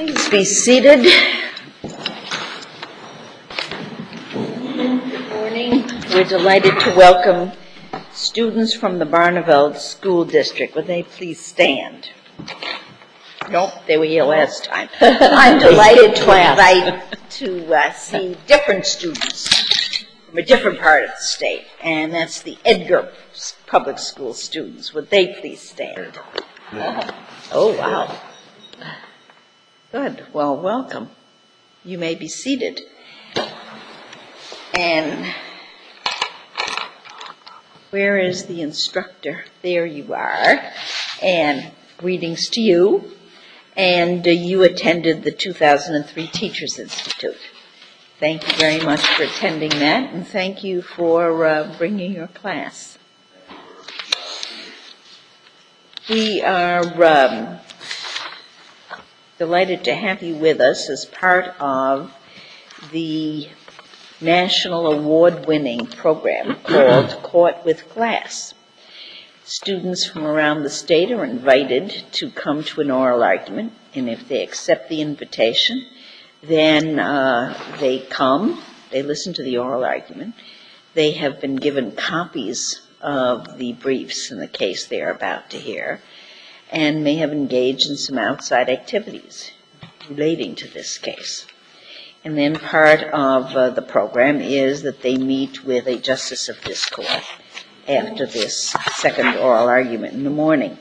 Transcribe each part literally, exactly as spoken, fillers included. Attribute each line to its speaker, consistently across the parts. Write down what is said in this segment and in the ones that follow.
Speaker 1: Please be seated. Good morning. We're delighted to welcome students from the Barneveld School District. Would they please stand? Nope, they were here last time. I'm delighted to invite to uh, see different students from a different part of the state, and that's the Edgar Public School students. Would they please stand? Oh, wow. Good. Well, welcome. You may be seated. And where is the instructor? There you are. And greetings to you. And uh, you attended the two thousand three Teachers Institute. Thank you very much for attending that, and thank you for uh, bringing your class. We are um, delighted to have you with us as part of the national award-winning program called Caught with Glass. Students from around the state are invited to come to an oral argument, and if they accept the invitation, then uh, they come, they listen to the oral argument. They have been given copies of the briefs in the case they are about to hear, and may have engaged in some outside activities relating to this case. And then part of uh, the program is that they meet with a justice of this court after this second oral argument in the morning.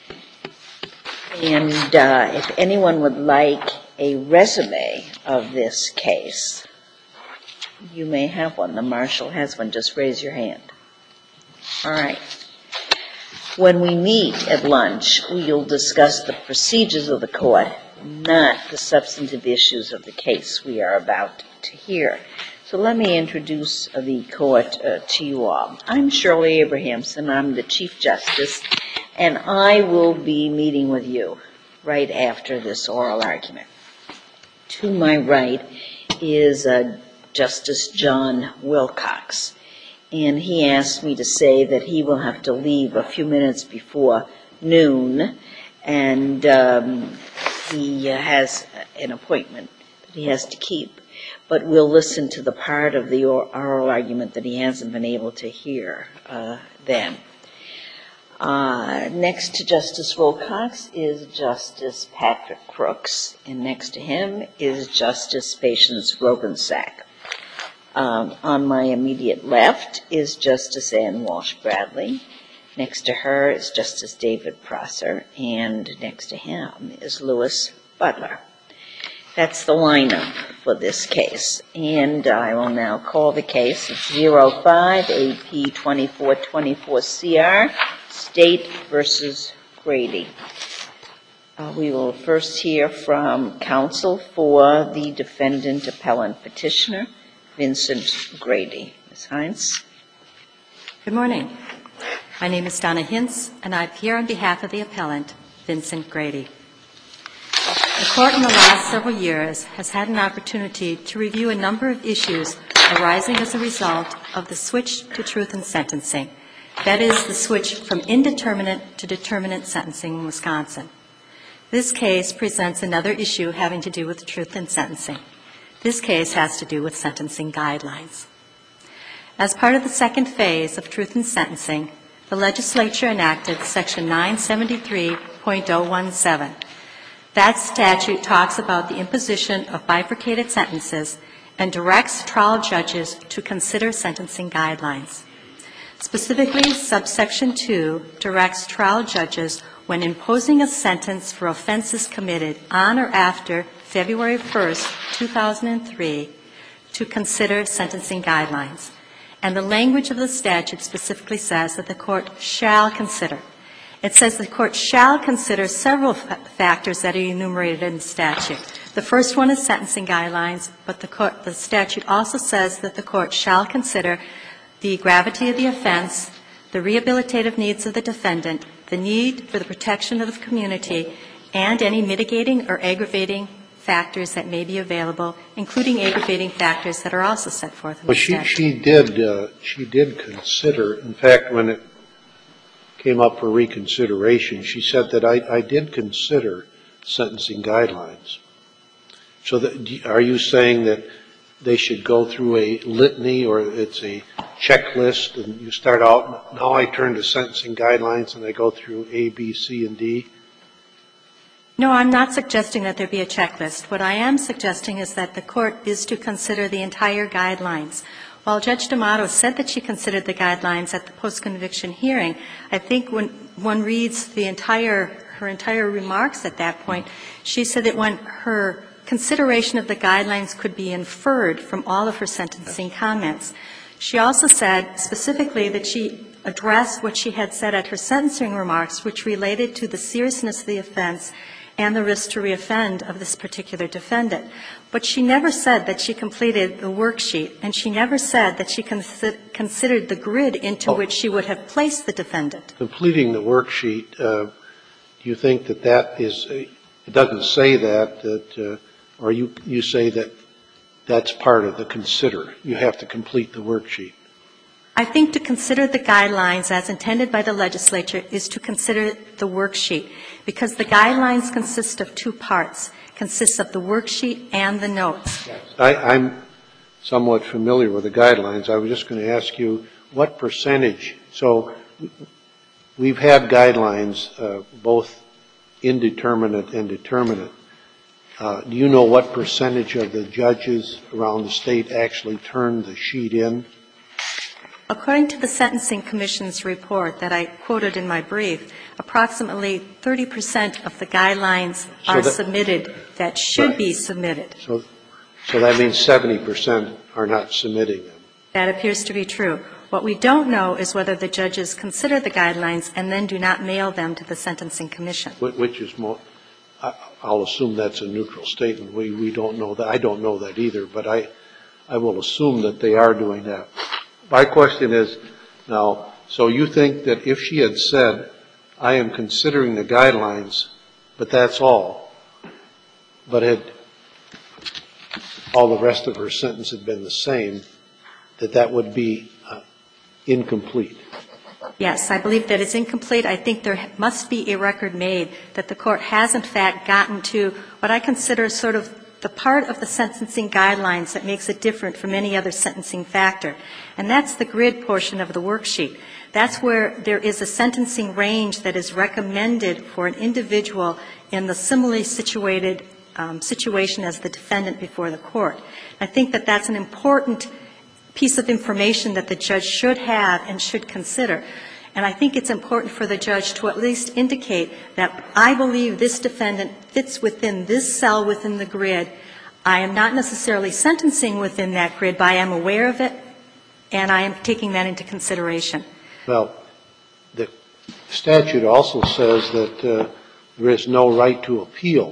Speaker 1: And uh, if anyone would like a resume of this case, you may have one. The marshal has one. Just raise your hand. All right. When we meet at lunch, we'll discuss the procedures of the court, not the substantive issues of the case we are about to hear. So let me introduce the court uh, to you all. I'm Shirley Abrahamson. I'm the Chief Justice, and I will be meeting with you right after this oral argument. To my right is uh, Justice John Wilcox, and he asked me to say that he will have to leave a few minutes before noon, and um, he uh, has an appointment that he has to keep. But we'll listen to the part of the oral argument that he hasn't been able to hear uh, then. Uh, next to Justice Wilcox is Justice Patrick Crooks, and next to him is Justice Patience Rogensack. Um, on my immediate left is Justice Ann Walsh Bradley. Next to her is Justice David Prosser, and next to him is Louis Butler. That's the lineup for this case, and I will now call the case. It's zero five A P twenty-four twenty-four C R, State versus Grady. Uh, we will first hear from counsel for the defendant appellant petitioner, Vincent Grady. Miz Hines.
Speaker 2: Good morning. My name is Donna Hintz, and I appear on behalf of the appellant, Vincent Grady. The court in the last several years has had an opportunity to review a number of issues arising as a result of the switch to truth in sentencing. That is, the switch from indeterminate to determinate sentencing in Wisconsin. This case presents another issue having to do with truth in sentencing. This case has to do with sentencing guidelines. As part of the second phase of truth in sentencing, the legislature enacted Section nine seventy-three point oh one seven. That statute talks about the imposition of bifurcated sentences and directs trial judges to consider sentencing guidelines. Specifically, subsection two directs trial judges, when imposing a sentence for offenses committed on or after February first, two thousand three, to consider sentencing guidelines. And the language of the statute specifically says that the court shall consider. It says the court shall consider several f- factors that are enumerated in the statute. The first one is sentencing guidelines, but the, court, the statute also says that the court shall consider the gravity of the offense, the rehabilitative needs of the defendant, the need for the protection of the community, and any mitigating or aggravating factors that may be available, including aggravating factors that are also set forth in
Speaker 3: well,
Speaker 2: the
Speaker 3: she,
Speaker 2: statute.
Speaker 3: She did, uh, she did consider, in fact, when it came up for reconsideration, she said that I, I did consider sentencing guidelines. So that, are you saying that they should go through a litany or it's a checklist and you start out, now I turn to sentencing guidelines and I go through A, B, C, and D?
Speaker 2: No, I'm not suggesting that there be a checklist. What I am suggesting is that the court is to consider the entire guidelines. While Judge D'Amato said that she considered the guidelines at the post-conviction hearing, I think when one reads the entire, her entire remarks at that point, she said that when her consideration of the guidelines could be inferred from all of her sentencing comments. She also said specifically that she addressed what she had said at her sentencing remarks, which related to the seriousness of the offense and the risk to reoffend of this particular defendant. But she never said that she completed the worksheet, and she never said that she consi- considered the grid into oh. which she would have placed the defendant.
Speaker 3: Completing the worksheet, uh, do you think that that is, it doesn't say that, that uh, or you, you say that that's part of the consider. You have to complete the worksheet.
Speaker 2: I think to consider the guidelines as intended by the legislature is to consider the worksheet, because the guidelines consist of two parts, consists of the worksheet and the notes.
Speaker 3: I, I'm somewhat familiar with the guidelines. I was just going to ask you what percentage, so we've had guidelines, uh, both indeterminate and determinate. Uh, do you know what percentage of the judges around the state actually turned the sheet in?
Speaker 2: According to the Sentencing Commission's report that I quoted in my brief, approximately thirty percent of the guidelines
Speaker 3: so
Speaker 2: are
Speaker 3: that,
Speaker 2: submitted that should right. be submitted.
Speaker 3: So, so that means seventy percent are not submitting them.
Speaker 2: That appears to be true. What we don't know is whether the judges consider the guidelines and then do not mail them to the Sentencing Commission.
Speaker 3: Which is more, I'll assume that's a neutral statement. We, we don't know that. I don't know that either, but I, I will assume that they are doing that. My question is now, so you think that if she had said, I am considering the guidelines, but that's all, but had all the rest of her sentence had been the same, that that would be uh, incomplete?
Speaker 2: Yes, I believe that it's incomplete. I think there must be a record made that the court has in fact gotten to what I consider sort of the part of the sentencing guidelines that makes it different from any other sentencing factor, and that's the grid portion of the worksheet. That's where there is a sentencing range that is recommended for an individual in the similarly situated um, situation as the defendant before the court. I think that that's an important piece of information that the judge should have and should consider. And I think it's important for the judge to at least indicate that I believe this defendant fits within this cell within the grid. I am not necessarily sentencing within that grid, but I am aware of it, and I am taking that into consideration.
Speaker 3: Well, the statute also says that uh, there is no right to appeal.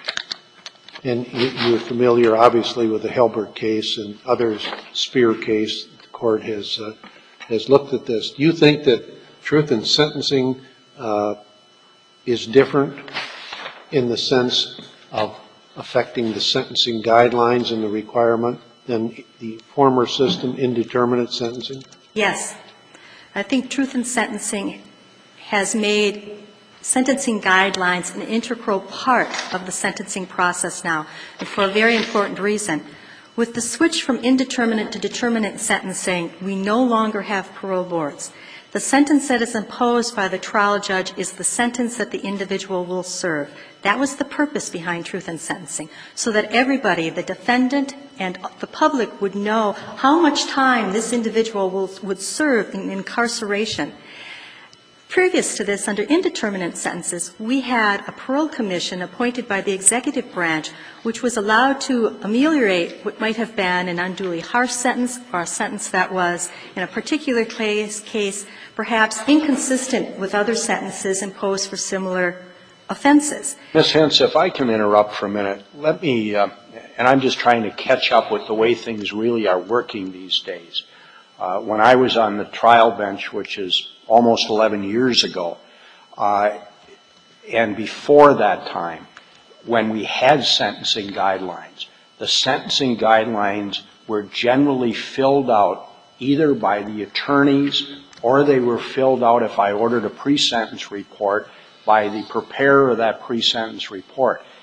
Speaker 3: And you, you're familiar, obviously, with the Helbert case and others, Spear case. The court has uh, has looked at this. Do you think that truth in sentencing uh, is different in the sense of affecting the sentencing guidelines and the requirement than the former system, indeterminate sentencing?
Speaker 2: Yes. I think truth in sentencing has made sentencing guidelines an integral part of the sentencing process now, and for a very important reason. With the switch from indeterminate to determinate sentencing, we no longer have parole boards. The sentence that is imposed by the trial judge is the sentence that the individual will serve. That was the purpose behind truth in sentencing, so that everybody, the defendant and the public, would know how much time this individual will, would serve in incarceration. Previous to this, under indeterminate sentences, we had a parole commission appointed by the executive branch, which was allowed to ameliorate what might have been an unduly harsh sentence or a sentence that was, in a particular case, case perhaps inconsistent with other sentences imposed for similar offenses.
Speaker 4: Miz Hintz, if I can interrupt for a minute, let me, uh, and I'm just trying to catch up with the way things really are working these days. Uh, when I was on the trial bench, which is almost eleven years ago, uh, and before that time, when we had sentencing guidelines, the sentencing guidelines were generally filled out either by the attorneys or they were filled out, if I ordered a pre-sentence report, by the preparer of that pre-sentence report.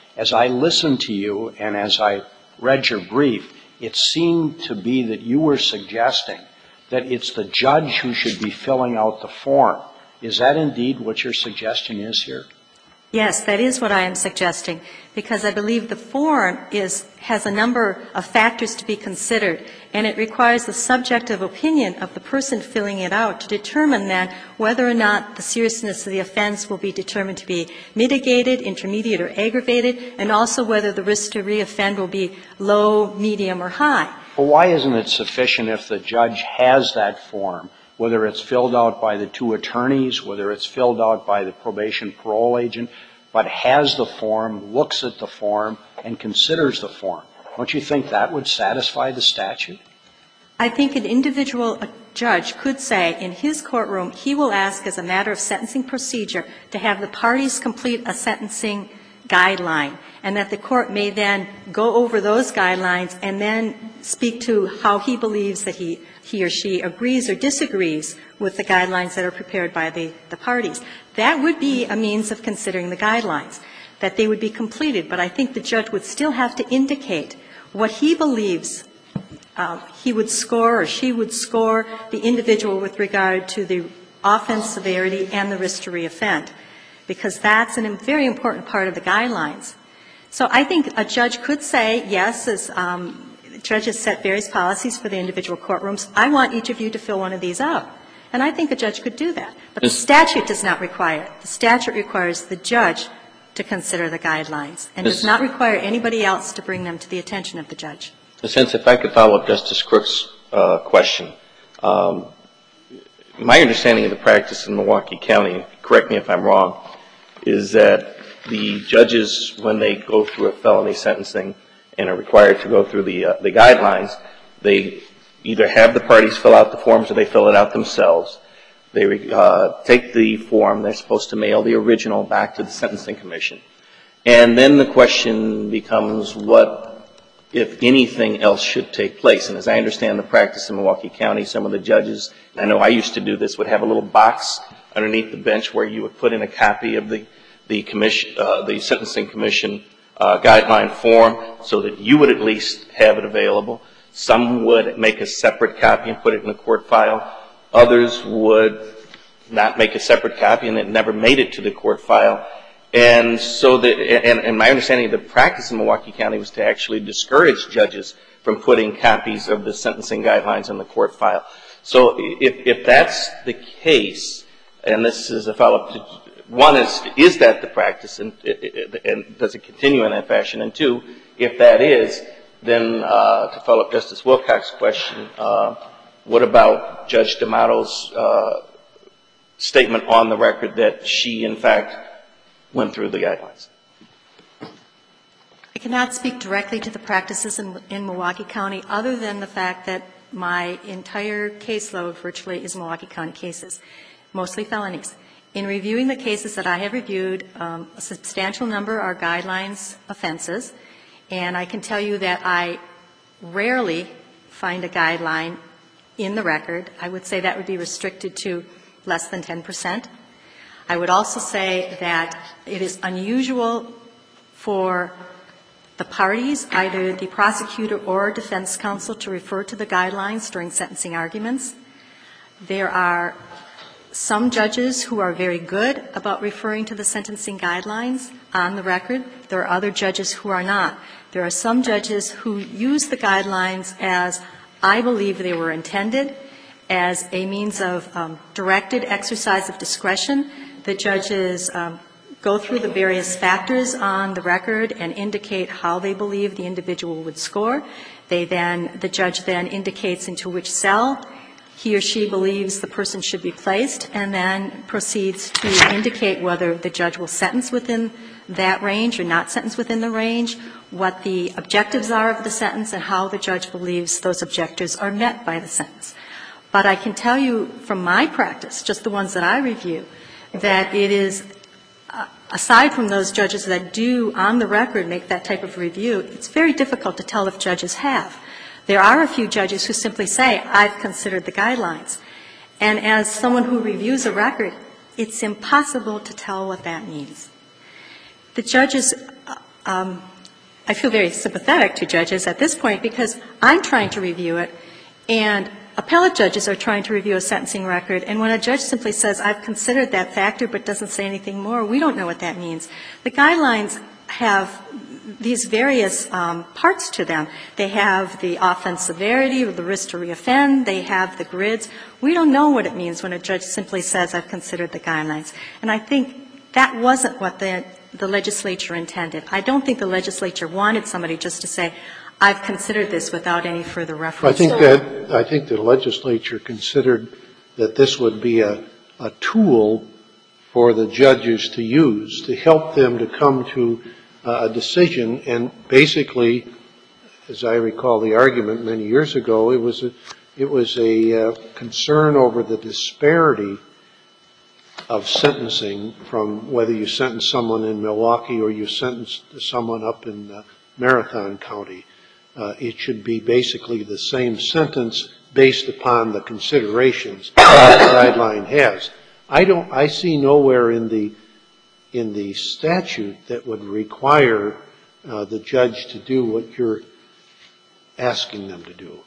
Speaker 4: as I listened to you and as I read your brief, it seemed to be that you were suggesting that it's the judge who should be filling out the form. Is that indeed what your suggestion is here?
Speaker 2: Yes, that is what I am suggesting, because I believe the form is, has a number of factors to be considered, and it requires the subjective opinion of the person filling it out to determine then whether or not the seriousness of the offense will be determined to be mitigated, intermediate, or aggravated, and also whether the risk to reoffend will be low, medium, or high.
Speaker 4: Well, why isn't it sufficient if the judge has that form, whether it's filled out by the two attorneys, whether it's filled out by the probation parole agent, but has the form, looks at the form, and considers the form? Don't you think that would satisfy the statute?
Speaker 2: I think an individual judge could say in his courtroom he will ask as a matter of sentencing procedure to have the parties complete a sentencing guideline, and that the court may then go over those guidelines and then speak to how he believes that he, he or she agrees or disagrees with the guidelines that are prepared by the, the parties. That would be a means of considering the guidelines, that they would be completed. But I think the judge would still have to indicate what he believes um, he would score or she would score the individual with regard to the offense severity and the risk to reoffend, because that's a very important part of the guidelines. So I think a judge could say, yes, as um, judges set various policies for the individual courtrooms, I want each of you to fill one of these out. And I think a judge could do that. But the statute does not require it. The statute requires the judge to consider the guidelines and does not require anybody else to bring them to the attention of the judge.
Speaker 5: In a sense, if I could follow up Justice Crook's uh, question, um, my understanding of the practice in Milwaukee County, correct me if I'm wrong, is that the judges, when they go through a felony sentencing and are required to go through the uh, the guidelines, they either have the parties fill out the forms or they fill it out themselves. They uh, take the form. They're supposed to mail the original back to the Sentencing Commission. And then the question becomes what, if anything else, should take place. And as I understand the practice in Milwaukee County, some of the judges, and I know I used to do this, would have a little box underneath the bench where you would put in a copy of the the commission, uh, the Sentencing Commission uh, guideline form so that you would at least have it available. Some would make a separate copy and put it in the court file. Others would not make a separate copy and it never made it to the court file. And so the, and, and my understanding of the practice in Milwaukee County was to actually discourage judges from putting copies of the sentencing guidelines in the court file. So if, if that's the case, and this is a follow-up to, one is, is that the practice and, and does it continue in that fashion? And two, if that is, then uh, to follow up Justice Wilcox's question, uh, what about Judge D'Amato's uh, statement on the record that she, in fact, went through the guidelines?
Speaker 2: I cannot speak directly to the practices in, in Milwaukee County other than the fact that my entire caseload virtually is Milwaukee County cases, mostly felonies. In reviewing the cases that I have reviewed, um, a substantial number are guidelines offenses, and I can tell you that I rarely find a guideline in the record. I would say that would be restricted to less than ten percent. I would also say that it is unusual for the parties, either the prosecutor or defense counsel, to refer to the guidelines during sentencing arguments. There are some judges who are very good about referring to the sentencing guidelines on the record. There are other judges who are not. There are some judges who use the guidelines as I believe they were intended, as a means of um, directed exercise of discretion. The judges um, go through the various factors on the record and indicate how they believe the individual would score. They then, the judge then indicates into which cell he or she believes the person should be placed, and then proceeds to indicate whether the judge will sentence within that range or not sentence within the range, what the objectives are of the sentence, and how the judge believes those objectives are met by the sentence. But I can tell you from my practice, just the ones that I review, that it is, uh, aside from those judges that do on the record make that type of review, it's very difficult to tell if judges have. There are a few judges who simply say, I've considered the guidelines. And as someone who reviews a record, it's impossible to tell what that means. The judges um, I feel very sympathetic to judges at this point because I'm trying to review it, and appellate judges are trying to review a sentencing record, and when a judge simply says, I've considered that factor but doesn't say anything more, we don't know what that means. The guidelines have these various um, parts to them. They have the offense severity or the risk to reoffend. They have the grids. We don't know what it means when a judge simply says, I've considered the guidelines. And I think that wasn't what the, the legislature intended. I don't think the legislature wanted somebody just to say, I've considered this without any further reference.
Speaker 3: I think that I think the legislature considered that this would be a, a tool for the judges to use to help them to come to uh, a decision. And basically, as I recall the argument many years ago, it was a, it was a uh, concern over the disparity of sentencing from whether you sentence someone in Milwaukee or you sentence someone up in uh, Marathon County. Uh, it should be basically the same sentence based upon the considerations that the guideline has. I don't. I see nowhere in the in the statute that would require uh, the judge to do what you're asking them to do.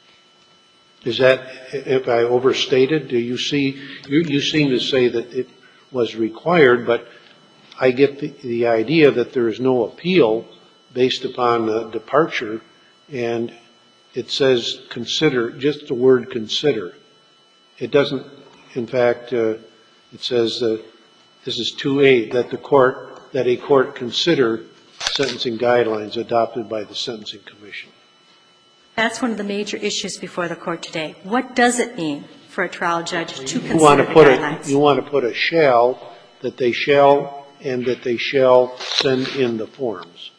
Speaker 3: Is that, if I overstated? Do you see? You, you seem to say that it was required, but I get the, the idea that there is no appeal based upon the departure, and it says consider, just the word consider. It doesn't, in fact, uh, it says that this is two A, that the court, that a court consider sentencing guidelines adopted by the Sentencing Commission.
Speaker 2: That's one of the major issues before the court today. What does it mean for a trial judge to consider
Speaker 3: you want to
Speaker 2: the
Speaker 3: put
Speaker 2: guidelines?
Speaker 3: A, you want to put a shall, that they shall, and that they shall send in the forms.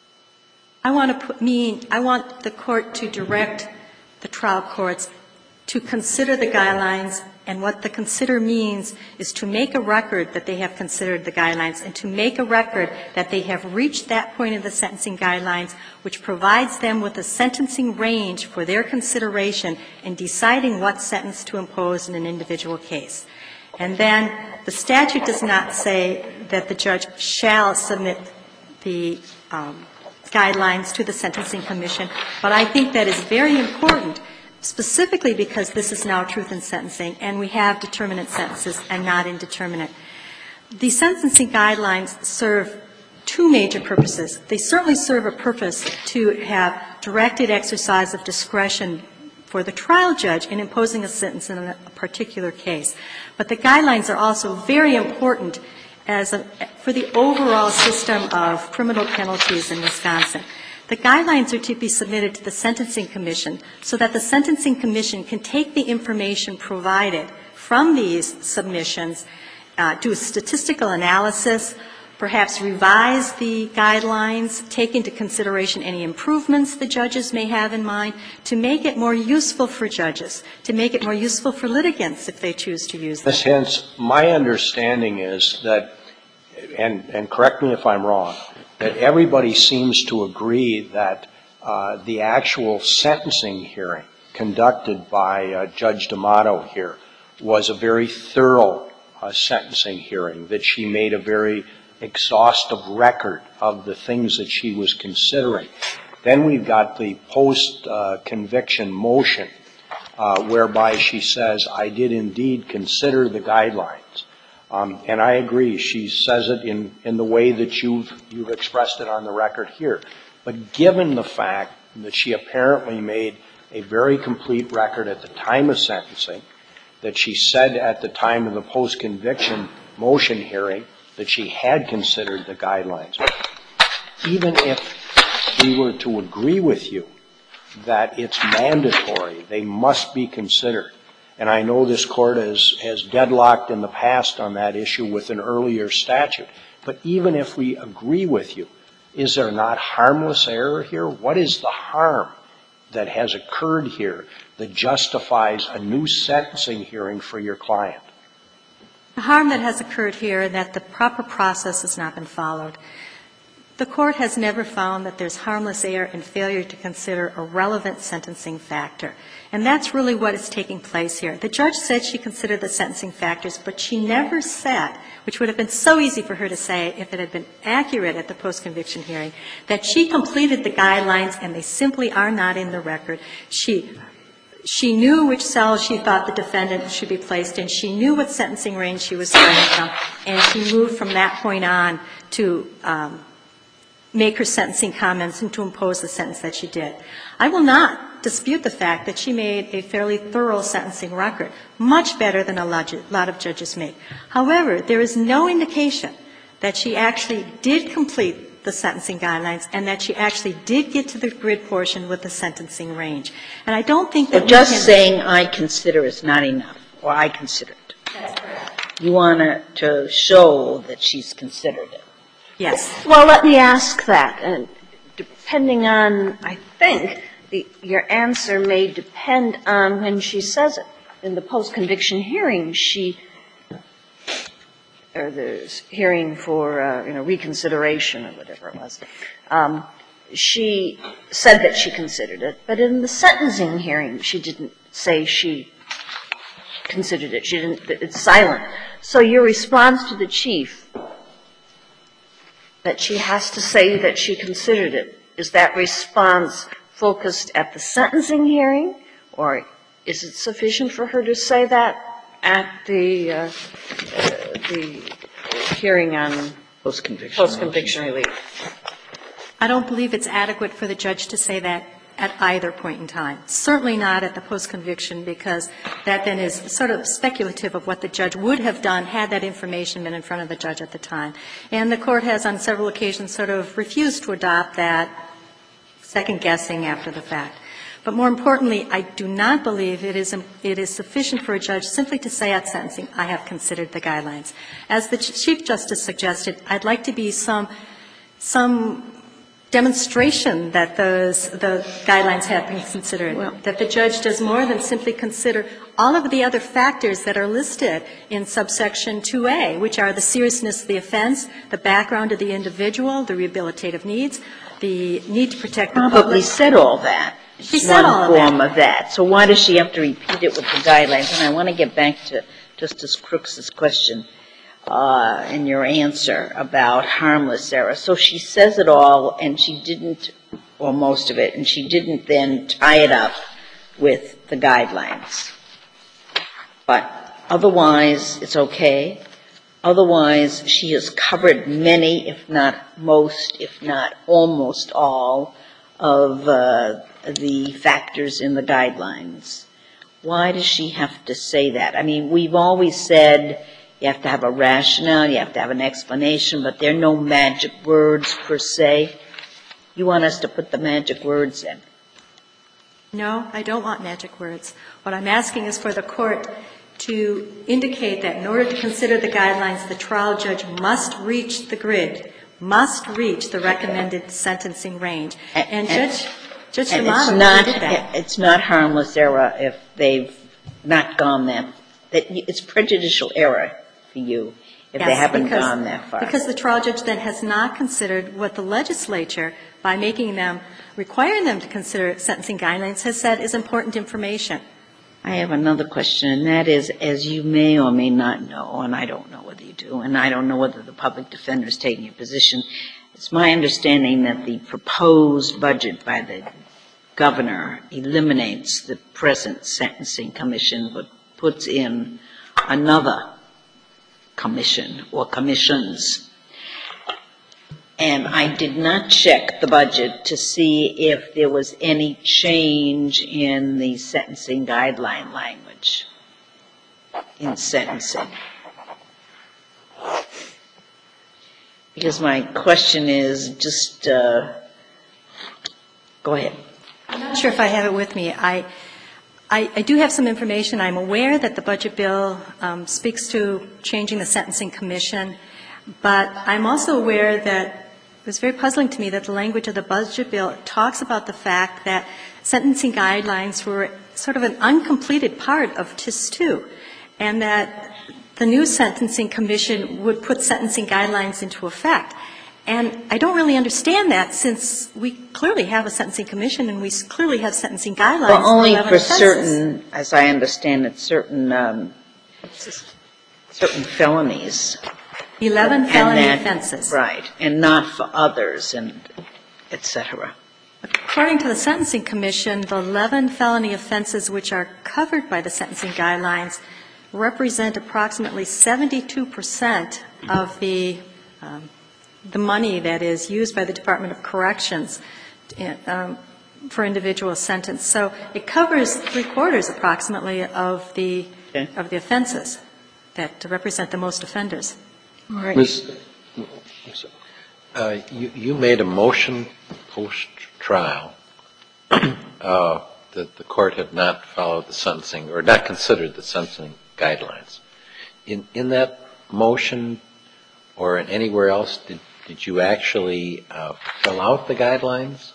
Speaker 2: I want to put, mean, I want the court to direct the trial courts to consider the guidelines, and what the consider means is to make a record that they have considered the guidelines and to make a record that they have reached that point of the sentencing guidelines which provides them with a sentencing range for their consideration in deciding what sentence to impose in an individual case. And then the statute does not say that the judge shall submit the um, guidelines to the Sentencing Commission, but I think that is very important, specifically because this is now truth in sentencing and we have determinate sentences and not indeterminate. The sentencing guidelines serve two major purposes. They certainly serve a purpose to have directed exercise of discretion for the trial judge in imposing a sentence in a particular case. But the guidelines are also very important as a, for the overall system of criminal penalties in Wisconsin. The guidelines are to be submitted to the Sentencing Commission so that the Sentencing Commission can take the information provided from these submissions, uh, do a statistical analysis, perhaps revise the guidelines, take into consideration any improvements the judges may have in mind, to make it more useful for judges, to make it more useful for litigants if they choose to use them.
Speaker 4: Miz Hintz, my understanding is that, and, and correct me if I'm wrong, that everybody seems to agree that uh, the actual sentencing hearing conducted by uh, Judge D'Amato here was a very thorough uh, sentencing hearing, that she made a very exhaustive record of the things that she was considering. Then we've got the post-conviction uh, motion uh, whereby she says, I did indeed consider the guidelines. Um, and I agree, she says it in, in the way that you've, you've expressed it on the record here. But given the fact that she apparently made a very complete record at the time of sentencing, that she said at the time of the post-conviction motion hearing that she had considered the guidelines, even if we were to agree with you that it's mandatory, they must be considered. And I know this Court has, has deadlocked in the past on that issue with an earlier statute. But even if we agree with you, is there not harmless error here? What is the harm that has occurred here that justifies a new sentencing hearing for your client?
Speaker 2: The harm that has occurred here is that the proper process has not been followed. the Court has never found that there's harmless error in failure to consider a relevant sentencing factor. And that's really what is taking place here. The judge said she considered the sentencing factors, but she never said, which would have been so easy for her to say if it had been accurate at the post-conviction hearing, that she completed the guidelines and they simply are not in the record. She She knew which cell she thought the defendant should be placed in. She knew what sentencing range she was starting from, and she moved from that point on to um, make her sentencing comments and to impose the sentence that she did. I will not dispute the fact that she made a fairly thorough sentencing record, much better than a lot of judges make. However, there is no indication that she actually did complete the sentencing guidelines and that she actually did get to the grid portion with the sentencing range. And I don't think that
Speaker 1: so just saying I consider is not enough, or I consider it.
Speaker 2: That's correct.
Speaker 1: You want to show that she's considered it.
Speaker 2: Yes.
Speaker 6: Well, let me ask that. And depending on, I think, the, your answer may depend on when she says it. In the post-conviction hearing, she, or the hearing for, uh, you know, reconsideration or whatever it was, um, she said that she considered it. But in the sentencing hearing, she didn't say she considered it. She didn't, it's silent. So your response to the Chief, that she has to say that she considered it, is that response focused at the sentencing hearing, or is it sufficient for her to say that at the, uh, uh, the hearing on
Speaker 1: Post-conviction.
Speaker 6: post-conviction relief?
Speaker 2: I don't believe it's adequate for the judge to say that at either point in time. Certainly not at the post-conviction, because that then is sort of speculative of what the judge would have done had that information been in front of the judge at the time. And the Court has on several occasions sort of refused to adopt that second-guessing after the fact. But more importantly, I do not believe it is, it is sufficient for a judge simply to say at sentencing, I have considered the guidelines. As the Chief Justice suggested, I'd like to be some, some demonstration that those, the guidelines have been considered, well, that the judge does more than simply consider all of the other factors that are listed in subsection two A, which are the seriousness of the offense, the background of the individual, the rehabilitative needs, the need to protect the public.
Speaker 1: Probably said all that.
Speaker 2: She said all of that.
Speaker 1: One form of that. So why does she have to repeat it with the guidelines? And I want to get back to Justice Crooks's question uh, in your answer about harmless error. So she says it all, and she didn't, or most of it, and she didn't then tie it up with the guidelines. But otherwise, it's okay. Otherwise, she has covered many, if not most, if not almost all, of uh, the factors in the guidelines. Why does she have to say that? I mean, we've always said you have to have a rationale, you have to have an explanation, but there are no magic words per se. You want us to put the magic words in?
Speaker 2: No, I don't want magic words. What I'm asking is for the Court to indicate that in order to consider the guidelines, the trial judge must reach the grid, must reach the recommended sentencing range. And, and Judge, Judge
Speaker 1: and
Speaker 2: D'Amato
Speaker 1: it's not,
Speaker 2: did that.
Speaker 1: It's not harmless error if they've not gone that, that it's prejudicial error for you if
Speaker 2: yes,
Speaker 1: they haven't
Speaker 2: because,
Speaker 1: gone that far.
Speaker 2: Because the trial judge then has not considered what the legislature, by making them, requiring them to consider sentencing guidelines, has said is important information.
Speaker 1: I have another question, and that is, as you may or may not know, and I don't know whether you do, and I don't know whether the public defender is taking a position, it's my understanding that the proposed budget by the governor eliminates the present sentencing commission, but puts in another commission or commissions. And I did not check the budget to see if there was any change in the sentencing guideline language in sentencing. Because my question is just, uh, go ahead.
Speaker 2: I'm not sure if I have it with me. I, I, I do have some information. I'm aware that the budget bill um, speaks to changing the sentencing commission, but I'm also aware that it was very puzzling to me that the language of the budget bill talks about the fact that sentencing guidelines were sort of an uncompleted part of T I S two, and that the new sentencing commission would put sentencing guidelines into effect. And I don't really understand that, since we clearly have a sentencing commission and we clearly have sentencing guidelines.
Speaker 1: Well, only
Speaker 2: eleven
Speaker 1: for
Speaker 2: offenses.
Speaker 1: certain, as I understand it, certain, um, certain felonies.
Speaker 2: eleven
Speaker 1: And
Speaker 2: felony
Speaker 1: that-
Speaker 2: offenses.
Speaker 1: Right, and not for others, and et cetera.
Speaker 2: According to the Sentencing Commission, the eleven felony offenses which are covered by the sentencing guidelines represent approximately seventy-two percent of the um, the money that is used by the Department of Corrections um, for individual sentence. So it covers three quarters approximately of the
Speaker 1: Okay.
Speaker 2: of the offenses that represent the most offenders.
Speaker 1: All right.
Speaker 7: Miz Uh, you, you made a motion post-trial uh, that the court had not followed the sentencing or not considered the sentencing guidelines. In, in that motion or in anywhere else, did, did you actually uh, fill out the guidelines?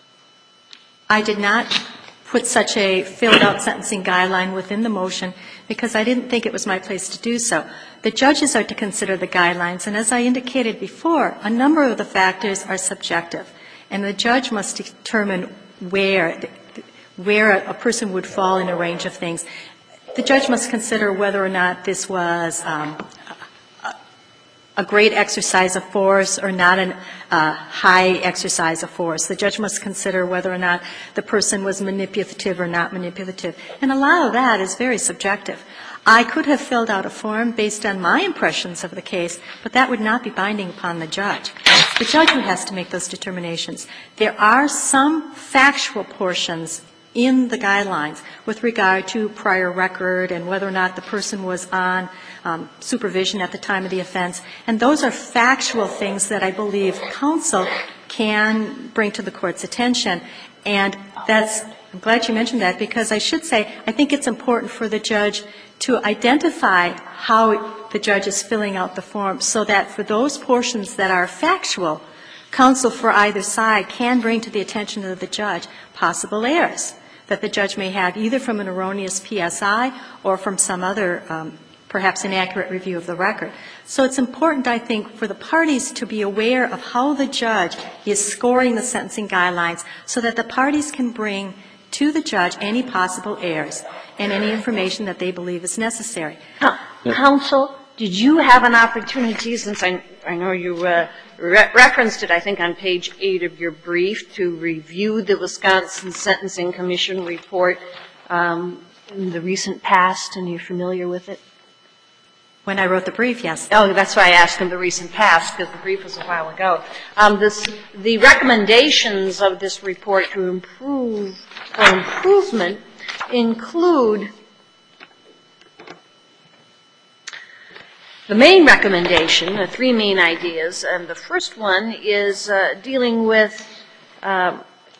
Speaker 2: I did not put such a filled-out sentencing guideline within the motion because I didn't think it was my place to do so. The judges are to consider the guidelines, and as I indicated before, a number of the factors are subjective, and the judge must determine where where a person would fall in a range of things. The judge must consider whether or not this was um, a, a great exercise of force or not a uh, high exercise of force. The judge must consider whether or not the person was manipulative or not manipulative. And a lot of that is very subjective. I could have filled out a form based on my impressions of the case, but that would not be binding upon the judge. The judge who has to make those determinations. There are some factual portions in the guidelines with regard to prior record and whether or not the person was on um, supervision at the time of the offense. And those are factual things that I believe counsel can bring to the court's attention. And that's, I'm glad you mentioned that, because I should say, I think it's important for the judge to identify how the judge is filling out the form so that for those portions that are factual, counsel for either side can bring to the attention of the judge possible errors that the judge may have either from an erroneous P S I or from some other um, perhaps inaccurate review of the record. So it's important, I think, for the parties to be aware of how the judge is scoring the sentencing guidelines so that the parties can bring to the judge any possible errors and any information that they believe is necessary.
Speaker 6: Counsel, did you have an opportunity, since I, I know you uh, re- referenced it, I think, on page eight of your brief, to review the Wisconsin Sentencing Commission report um, in the recent past, and you're familiar with it?
Speaker 2: When I wrote the brief, yes.
Speaker 6: Oh, that's why I asked in the recent past, because the brief was a while ago. Um, this, the recommendations of this report to improve or improvement include the main recommendation, the three main ideas, and the first one is uh, dealing with uh,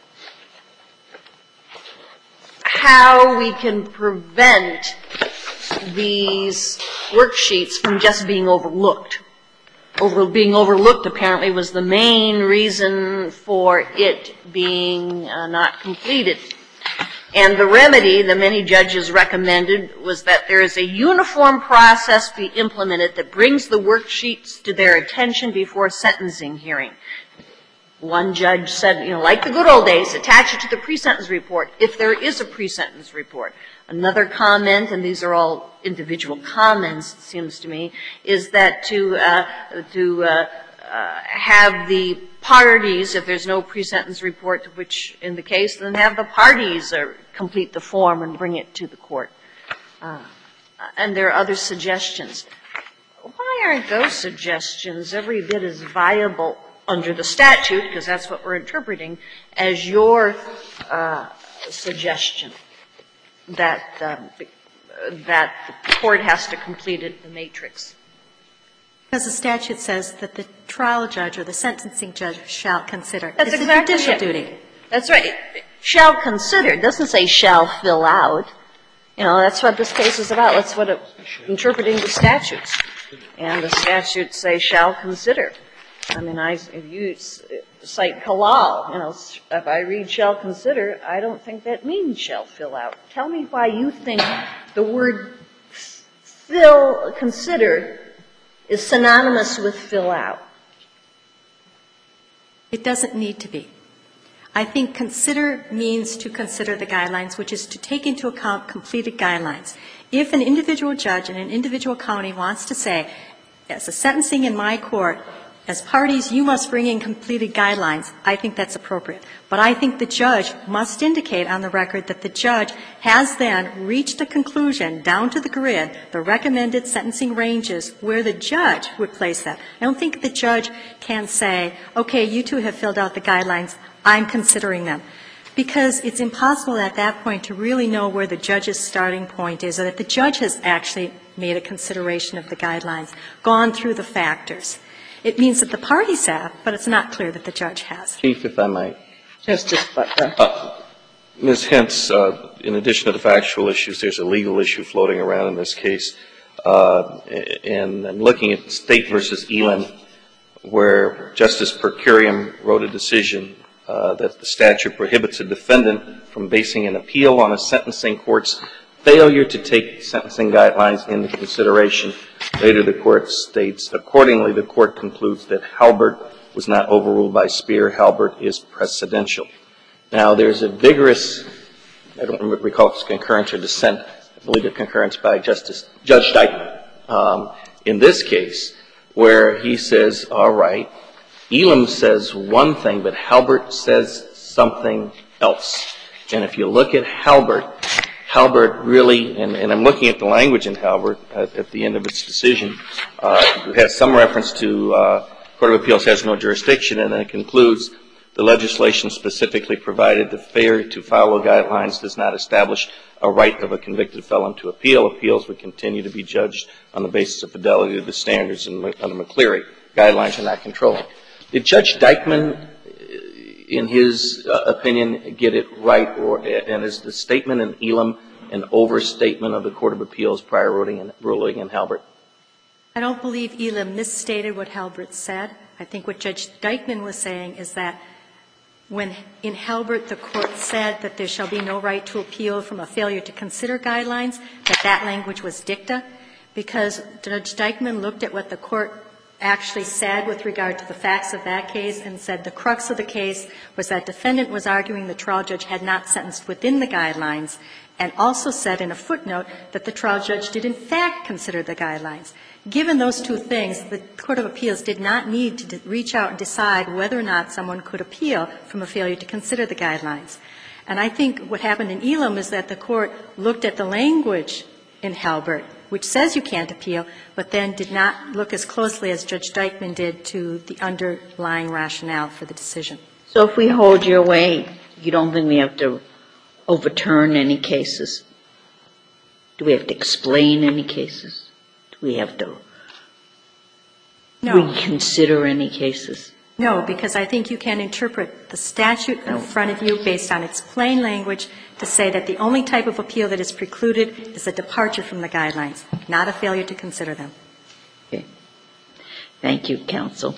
Speaker 6: how we can prevent these worksheets from just being overlooked. Over, being overlooked apparently was the main reason for it being uh, not completed. And the remedy that many judges recommended was that there is a uniform process be implemented that brings the worksheets to their attention before sentencing hearing. One judge said, you know, like the good old days, attach it to the pre-sentence report, if there is a pre-sentence report. Another comment, and these are all individual comments, it seems to me, is that to, uh, to, uh, Uh, have the parties, if there's no pre-sentence report, which in the case, then have the parties uh, complete the form and bring it to the court. Uh, and there are other suggestions. Why aren't those suggestions every bit as viable under the statute, because that's what we're interpreting, as your uh, suggestion that, um, that the court has to complete it, the matrix?
Speaker 2: Because the statute says that the trial judge or the sentencing judge shall consider.
Speaker 6: That's
Speaker 2: it's
Speaker 6: exactly
Speaker 2: a judicial
Speaker 6: it.
Speaker 2: duty.
Speaker 6: That's right. Shall consider. It doesn't say shall fill out. You know, that's what this case is about. That's what it, interpreting the statutes. And the statutes say shall consider. I mean, I, if you cite Kalal, you know, if I read shall consider, I don't think that means shall fill out. Tell me why you think the word fill, consider, is synonymous with fill out.
Speaker 2: It doesn't need to be. I think consider means to consider the guidelines, which is to take into account completed guidelines. If an individual judge in an individual county wants to say, as a sentencing in my court, as parties, you must bring in completed guidelines, I think that's appropriate. But I think the judge must indicate on the record that the judge has then reached a conclusion down to the grid, the recommended sentencing ranges, where the judge would place that. I don't think the judge can say, okay, you two have filled out the guidelines, I'm considering them. Because it's impossible at that point to really know where the judge's starting point is, or that the judge has actually made a consideration of the guidelines, gone through the factors. It means that the parties have, but it's not clear that the judge has.
Speaker 5: Chief, if I might.
Speaker 1: Justice Butler.
Speaker 5: Uh, Miz Hintz, uh, in addition to the factual issues, there's a legal issue floating around in this case. Uh, and I'm looking at State versus Elam, where Justice Per Curiam wrote a decision uh, that the statute prohibits a defendant from basing an appeal on a sentencing court's failure to take sentencing guidelines into consideration. Later, the court states, accordingly, the court concludes that Halbert was not overruled by Speer. Halbert is precedential. Now, there's a vigorous, I don't recall if it's concurrence or dissent, I believe it's concurrence by Justice Judge Dyckman um, in this case, where he says, all right, Elam says one thing, but Halbert says something else. And if you look at Halbert, Halbert really, and, and I'm looking at the language in Halbert at, at the end of its decision, uh, it has some reference to uh, Court of Appeals has no jurisdiction, and then it concludes the legislation specifically provided the failure to follow guidelines does not establish a right of a convicted felon to appeal. Appeals would continue to be judged on the basis of fidelity to the standards in, under McCleary. Guidelines are not controlling. Did Judge Dyckman, in his uh, opinion, get it right, or and is the statement in Elam an overstatement of the Court of Appeals prior ruling in, ruling in Halbert?
Speaker 2: I don't believe Elam misstated what Halbert said. I think what Judge Dyckman was saying is that when in Halbert the court said that there shall be no right to appeal from a failure to consider guidelines, that that language was dicta, because Judge Dyckman looked at what the court actually said with regard to the facts of that case and said the crux of the case was that defendant was arguing the trial judge had not sentenced within the guidelines, and also said in a footnote that the trial judge did in fact consider the guidelines. Given those two things, the Court of Appeals did not need to reach out and decide whether or not someone could appeal from a failure to consider the guidelines. And I think what happened in Elam is that the court looked at the language in Halbert, which says you can't appeal, but then did not look as closely as Judge Dyckman did to the underlying rationale for the decision.
Speaker 1: So if we hold your way, you don't think we have to overturn any cases? Do we have to explain any cases? Do we have to
Speaker 2: no.
Speaker 1: reconsider any cases?
Speaker 2: No, because I think you can interpret the statute in front of you based on its plain language to say that the only type of appeal that is precluded is a departure from the guidelines, not a failure to consider them.
Speaker 1: Okay. Thank you, counsel.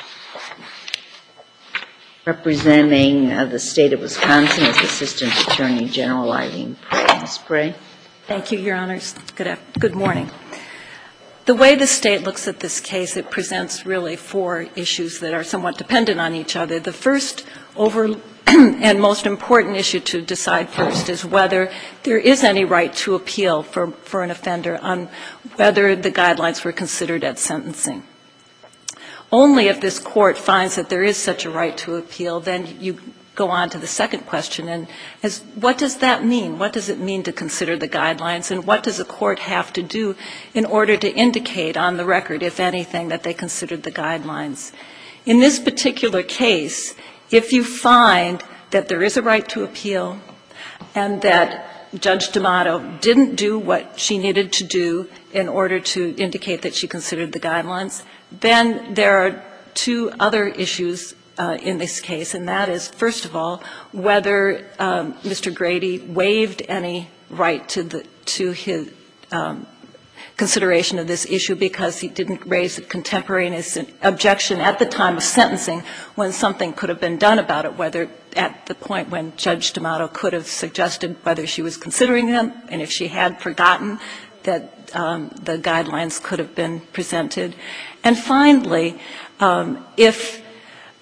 Speaker 1: Representing uh, the State of Wisconsin is Assistant Attorney General Eileen Prey. Miz Prey.
Speaker 8: Thank you, Your Honors. Good, good morning. The way the State looks at this case, it presents really four issues that are somewhat dependent on each other. The first over and most important issue to decide first is whether there is any right to appeal for, for an offender on whether the guidelines were considered at sentencing. Only if this Court finds that there is such a right to appeal, then you go on to the second question, and as what does that mean? What does it mean to consider the guidelines, and what does a court have to do in order to indicate on the record, if anything, that they considered the guidelines? In this particular case, if you find that there is a right to appeal and that Judge D'Amato didn't do what she needed to do in order to indicate that she considered the guidelines, then there are two other issues Uh, in this case, and that is, first of all, whether um, Mister Grady waived any right to the to his um, consideration of this issue because he didn't raise a contemporaneous objection at the time of sentencing when something could have been done about it, whether at the point when Judge D'Amato could have suggested whether she was considering them, and if she had forgotten that um, the guidelines could have been presented. And finally, um, if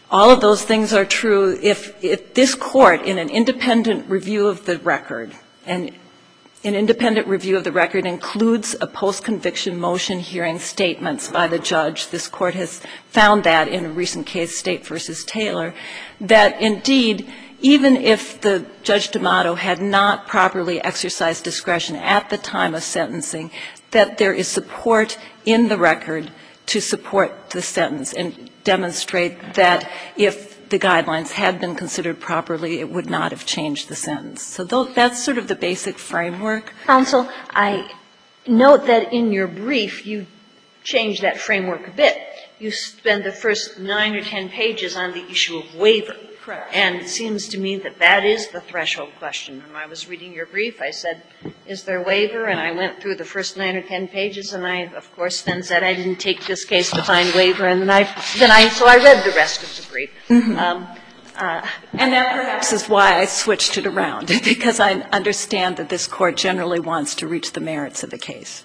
Speaker 8: All of those things are true if, if this Court, in an independent review of the record, and an independent review of the record includes a post-conviction motion hearing statements by the judge. This Court has found that in a recent case, State versus Taylor, that indeed, even if the Judge D'Amato had not properly exercised discretion at the time of sentencing, that there is support in the record to support the sentence and demonstrate that if the guidelines had been considered properly, it would not have changed the sentence. So that's sort of the basic framework.
Speaker 6: Counsel, I note that in your brief, you changed that framework a bit. You spend the first nine or ten pages on the issue of waiver.
Speaker 8: Correct.
Speaker 6: And it seems to me that that is the threshold question. When I was reading your brief, I said, is there waiver? And I went through the first nine or ten pages, and I, of course, then said I didn't take this case to find waiver, and then I, then I, so I read the rest of the brief.
Speaker 8: Mm-hmm.
Speaker 6: Um, uh,
Speaker 8: and that perhaps is why I switched it around, because I understand that this Court generally wants to reach the merits of the case.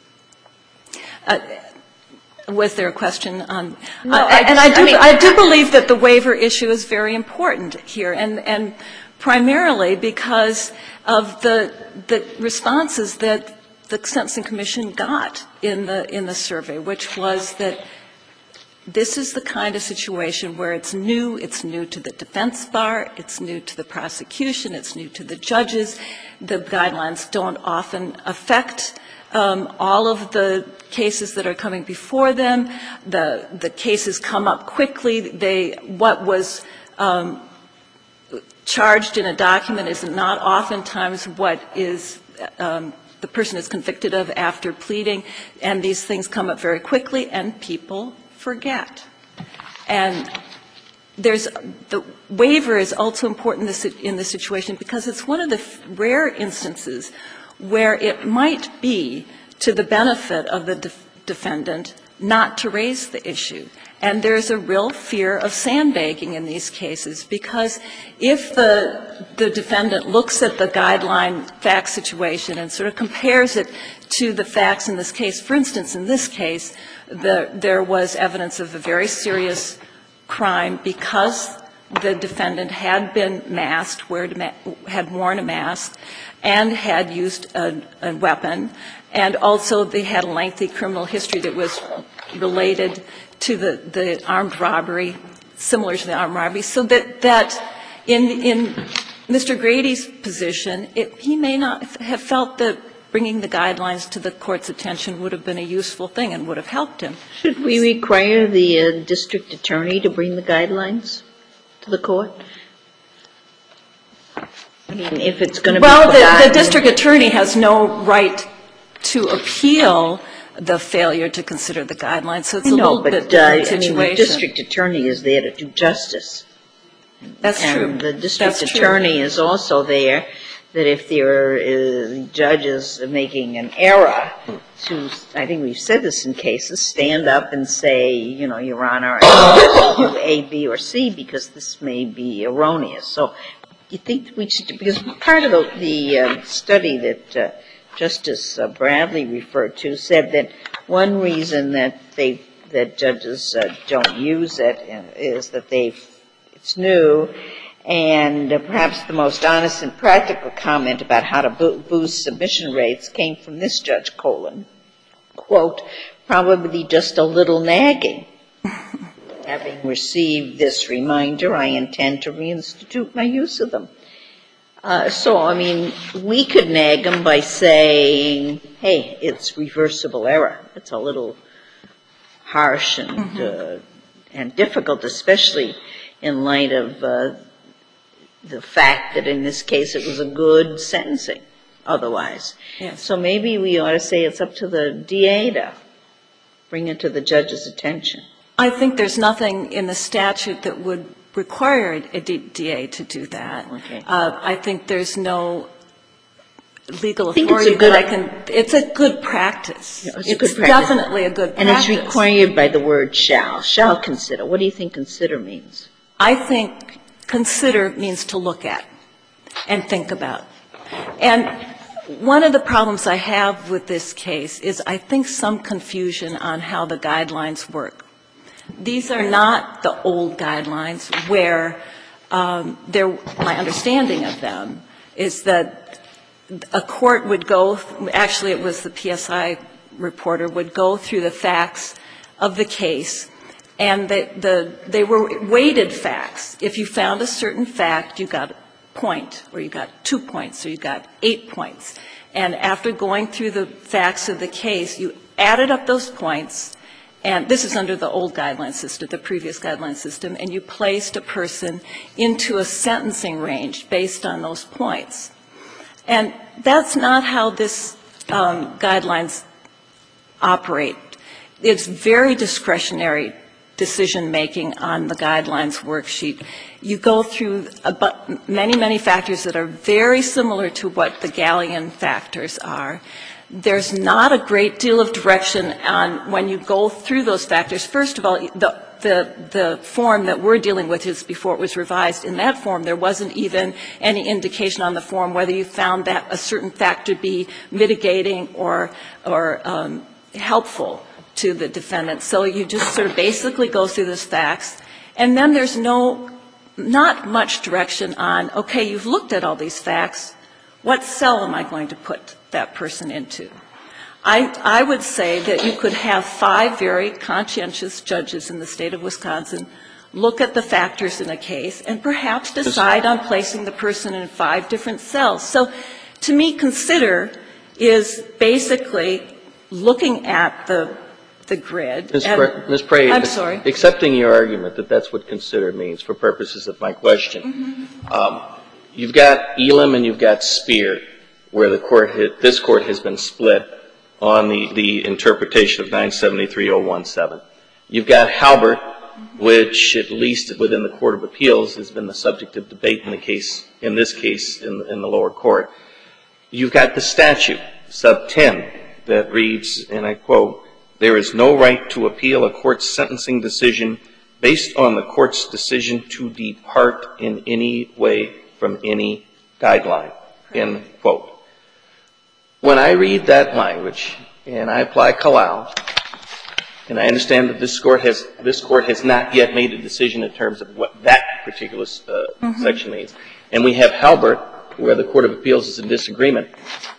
Speaker 8: Uh, Was there a question on?
Speaker 6: No,
Speaker 8: uh,
Speaker 6: I
Speaker 8: and I
Speaker 6: just,
Speaker 8: do,
Speaker 6: I mean,
Speaker 8: I do believe that the waiver issue is very important here, and, and primarily because of the the responses that the Sentencing Commission got in the in the survey, which was that this is the kind of situation where it's new, it's new to the defense bar, it's new to the prosecution, it's new to the judges. The guidelines don't often affect um, all of the cases that are coming before them. The the cases come up quickly. They what was um, charged in a document is not oftentimes what is um, the person is convicted of after pleading, and these things come up very quickly, and people forget. And there's the waiver is also important in this situation because it's one of the rare instances where it might be to the benefit of the def- defendant not to raise the issue. And there's a real fear of sandbagging in these cases, because if the the defendant looks at the guideline fact situation and sort of compares it to the facts in this case, for instance, in this case, the, there was evidence of a very serious crime because the defendant had been masked, had worn a mask, and had used a, a weapon, and also they had a lengthy criminal history that was related to the, the armed robbery, similar to the armed robbery, so that, that in, in Mister Grady's position, it, he may not have felt that bringing the guidelines to the Court's attention would have been a useful thing and would have helped him.
Speaker 1: Should we require the uh, district attorney to bring the guidelines to the Court? I mean, if it's going to be
Speaker 8: Well,
Speaker 1: forgotten.
Speaker 8: the, the district attorney has no right to appeal the failure to consider the guidelines, so it's
Speaker 1: I
Speaker 8: a
Speaker 1: know,
Speaker 8: little
Speaker 1: but,
Speaker 8: bit different
Speaker 1: uh, I mean,
Speaker 8: situation.
Speaker 1: the district attorney is there to do justice.
Speaker 8: That's true.
Speaker 1: And the district
Speaker 8: That's
Speaker 1: attorney
Speaker 8: true.
Speaker 1: is also there that if there are uh, judges making an error, to, I think we've said this in cases, stand up and say, you know, Your Honor, I do A, B, or C because this may be erroneous. So you think we should, because part of the, the uh, study that uh, Justice uh, Bradley referred to said that one reason that they, that judges uh, don't use it is that they, it's new. And uh, perhaps the most honest and practical comment about how to bo- boost submission rates came from this Judge Colon. Quote, probably just a little nagging. Having received this reminder, I intend to reinstitute my use of them. Uh, so, I mean, we could nag them by saying, hey, it's reversible error. It's a little harsh and, mm-hmm. uh, and difficult, especially in light of uh, the fact that in this case it was a good sentencing otherwise.
Speaker 8: Yes.
Speaker 1: So maybe we ought to say it's up to the D A to bring it to the judge's attention.
Speaker 8: I think there's nothing in the statute that would require a D A to do that.
Speaker 1: Okay.
Speaker 8: Uh, I think there's no legal
Speaker 1: I think
Speaker 8: authority
Speaker 1: it's a good,
Speaker 8: that I can – it's a good practice.
Speaker 1: Yeah, it's
Speaker 8: it's
Speaker 1: a good practice.
Speaker 8: definitely a good
Speaker 1: and
Speaker 8: practice.
Speaker 1: And it's required by the word shall. Shall consider. What do you think consider means?
Speaker 8: I think consider means to look at and think about. And one of the problems I have with this case is I think some confusion on how the guidelines work. These are not the old guidelines where um, there, my understanding of them is that a court would go, actually it was the P S I reporter, would go through the facts of the case, and the, the, they were weighted facts. If you found a certain fact, you got a point, or you got two points, or you got eight points. And after going through the facts of the case, you added up those points, and this is under the old guideline system, the previous guideline system, and you placed a person into a sentencing range based on those points. And that's not how this um, guidelines operate. It's very discretionary decision-making on the guidelines worksheet. You go through about many, many factors that are very similar to what the Gallian factors are. There's not a great deal of direction on when you go through those factors. First of all, the, the, the form that we're dealing with is before it was revised. In that form, there wasn't even any indication on the form whether you found that a certain fact to be mitigating or, or um, helpful to the defendant. So you just sort of basically go through those facts, and then there's no, not much direction on, okay, you've looked at all these facts, what cell am I going to put that person into? I, I would say that you could have five very conscientious judges in the state of Wisconsin look at the factors in a case and perhaps decide on placing the person in five different cells. So to me, consider is basically looking at the the grid.
Speaker 5: Miz Pra- Miz Prey,
Speaker 8: I'm sorry.
Speaker 5: Accepting your argument that that's what consider means for purposes of my question, mm-hmm. um, you've got Elam and you've got Spear, where the court hit, this court has been split on the, the interpretation of nine seventy-three oh one seven. You've got Halbert, mm-hmm. which at least within the Court of Appeals has been the subject of debate in the case, in this case in, in the lower court. You've got the statute, sub ten, that reads, and I quote, "There is no right to appeal a court's sentencing decision based on the court's decision to depart in any way from any guideline," end quote. When I read that language and I apply Kalal, and I understand that this court has this court has not yet made a decision in terms of what that particular uh, mm-hmm. section means, and we have Halbert, where the Court of Appeals is in disagreement,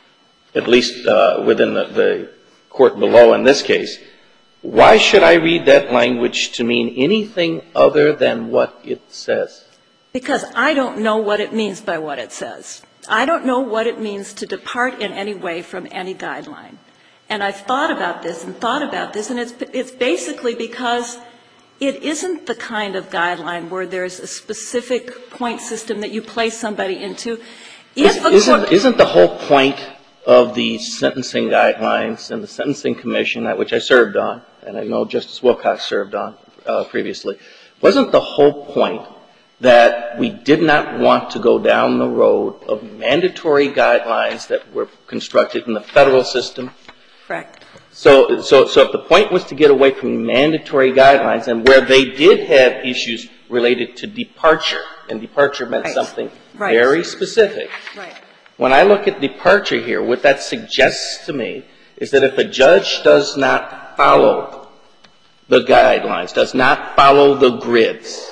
Speaker 5: at least uh, within the, the court below in this case, why should I read that language to mean anything other than what it says?
Speaker 8: Because I don't know what it means by what it says. I don't know what it means to depart in any way from any guideline. And I've thought about this and thought about this, and it's, it's basically because it isn't the kind of guideline where there's a specific point system that you place somebody into. If a
Speaker 5: isn't,
Speaker 8: court,
Speaker 5: isn't the whole point of the sentencing guidelines and the Sentencing Commission, at which I served on, and I know Justice Wilcox served on uh, previously, wasn't the whole point that we did not want to go down the road of mandatory guidelines that were constructed in the federal system?
Speaker 8: Correct.
Speaker 5: So, so, so if the point was to get away from mandatory guidelines, and where they did have issues related to departure, and departure meant
Speaker 8: right.
Speaker 5: something
Speaker 8: right.
Speaker 5: very specific.
Speaker 8: Right.
Speaker 5: When I look at departure here, what that suggests to me is that if a judge does not follow the guidelines, does not follow the grids,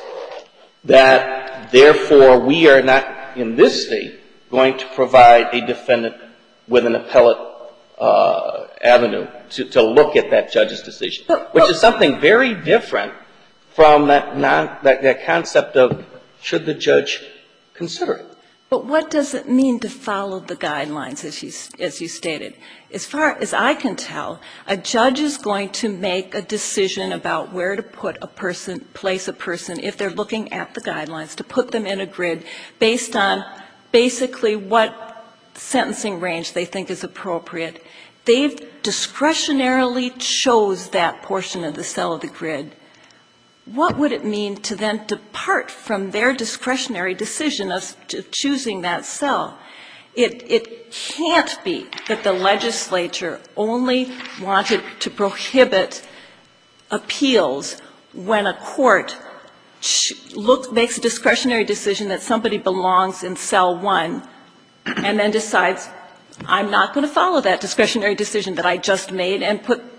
Speaker 5: that therefore we are not, in this state, going to provide a defendant with an appellate uh, avenue to, to look at that judge's decision, which is something very different from that, non, that, that concept of should the judge consider it.
Speaker 8: But what does it mean to follow the guidelines, as you, as you stated? As far as I can tell, a judge is going to make a decision about where to put a person, place a person, if they're looking at the guidelines, to put them in a grid based on basically what sentencing range they think is appropriate. They've discretionarily chose that portion of the cell of the grid. What would it mean to then depart from their discretionary decision of choosing that cell? It, it can't be that the legislature only wanted to prohibit appeals when a court look, makes a discretionary decision that somebody belongs in cell one and then decides, I'm not going to follow that discretionary decision that I just made and put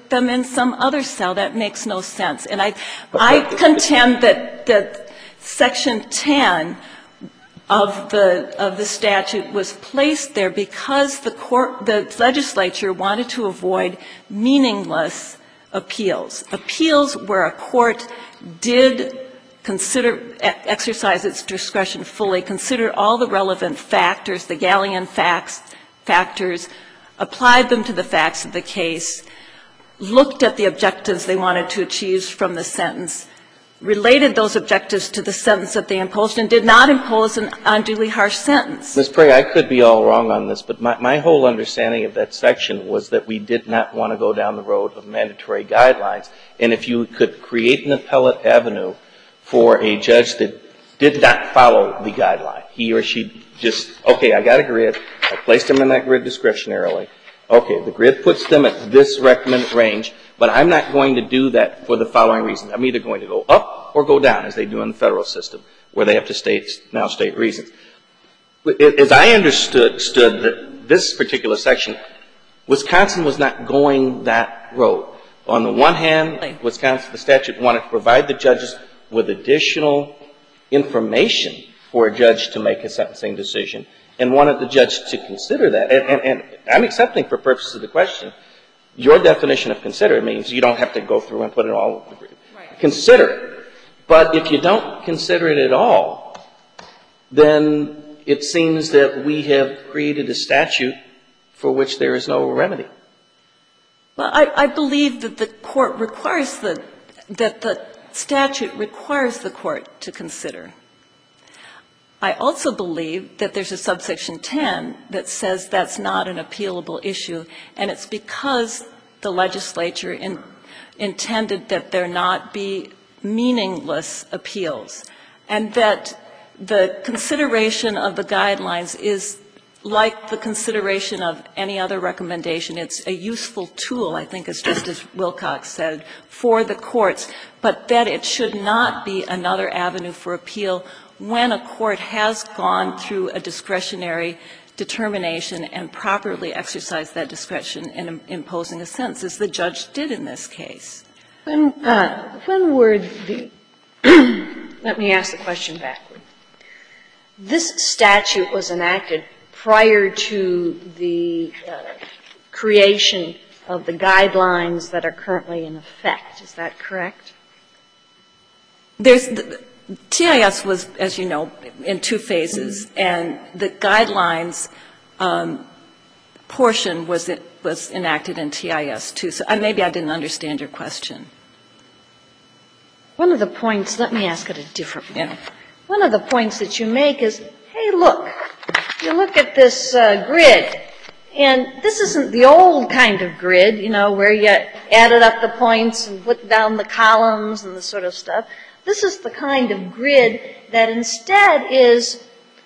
Speaker 8: put them in some other cell. That makes no sense. And I, I contend that, that Section ten of the, of the statute was placed there because the court, the legislature wanted to avoid meaningless appeals. Appeals where a court did consider, exercise its discretion fully, consider all the relevant factors, the Gallian facts, factors, applied them to the facts of the case, looked at the objectives they wanted to achieve from the sentence, related those objectives to the sentence that they imposed, and did not impose an unduly harsh sentence.
Speaker 5: Miz Prey, I could be all wrong on this, but my, my whole understanding of that section was that we did not want to go down the road of mandatory guidelines. And if you could create an appellate avenue for a judge that did not follow the guideline, he or she just, okay, I got a grid, I placed them in that grid discretionarily. Okay, the grid puts them at this recommended range, but I'm not going to do that for the following reasons. I'm either going to go up or go down, as they do in the federal system, where they have to state, now state reasons. As I understood stood that this particular section, Wisconsin was not going that road. On the one hand, Wisconsin, the statute wanted to provide the judges with additional information for a judge to make a sentencing decision, and wanted the judge to consider that. And, and, and I'm accepting for purposes of the question, your definition of consider means you don't have to go through and put it all, right. Consider it. But if you don't consider it at all, then it seems that we have created a statute for which there is no remedy.
Speaker 8: Well, I, I believe that the court requires the, that the statute requires the court to consider. I also believe that there's a subsection ten that says that's not an appealable issue, and it's because the legislature in, intended that there not be meaningless appeals, and that the consideration of the guidelines is like the consideration of any other recommendation. It's a useful tool, I think, as Justice Wilcox said, for the courts, but that it should not be another avenue for appeal when a court has gone through a discretionary determination and properly exercised that discretion in imposing a sentence, as the judge did in this case.
Speaker 6: When, uh, when were the – let me ask the question backward. This statute was enacted prior to the uh, creation of the guidelines that are currently in effect. Is that correct?
Speaker 8: There's the, T I S was, as you know, in two phases, and the guidelines um, portion was it was enacted in T I S too. So uh, maybe I didn't understand your question.
Speaker 6: One of the points, let me ask it a different way.
Speaker 8: Yeah.
Speaker 6: One of the points that you make is, hey, look, you look at this uh, grid, and this isn't the old kind of grid, you know, where you added up the points and put down the columns and the sort of stuff. This is the kind of grid that instead is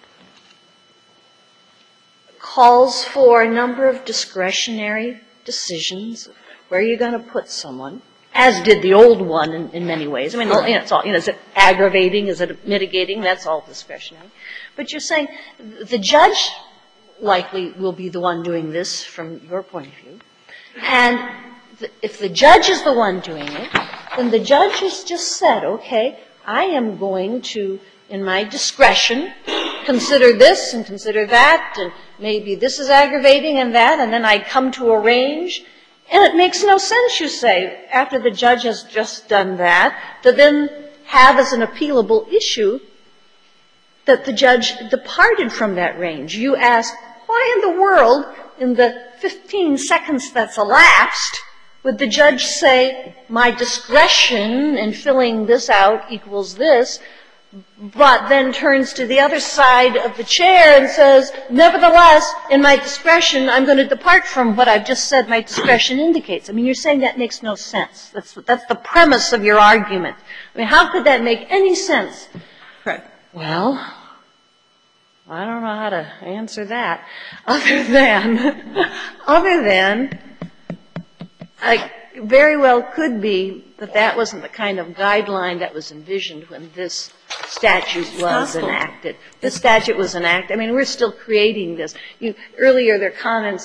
Speaker 6: calls for a number of discretionary decisions of where you're going to put someone, as did the old one in, in many ways. I mean, you know, it's all, you know, is it aggravating? Is it mitigating? That's all discretionary. But you're saying the judge likely will be the one doing this from your point of view. And the, if the judge is the one doing it, then the judge has just said, okay, I am going to, in my discretion, consider this and consider that, and maybe this is aggravating and that, and then I come to a range. And it makes no sense, you say, after the judge has just done that, to then have as an appealable issue that the judge departed from that range. You ask, why in the world, in the fifteen seconds that's elapsed, would the judge say, my discretion in filling this out equals this, but then turns to the other side of the chair and says, nevertheless, in my discretion, I'm going to depart from what I've just said my discretion indicates. I mean, you're saying that makes no sense. That's, that's the premise of your argument. I mean, how could that make any sense?
Speaker 8: Right.
Speaker 6: Well, I don't know how to answer that, other than, other than, I very well could be that that wasn't the kind of guideline that was envisioned when this statute was enacted. The statute was enacted. I mean, we're still creating this. You, earlier, there are comments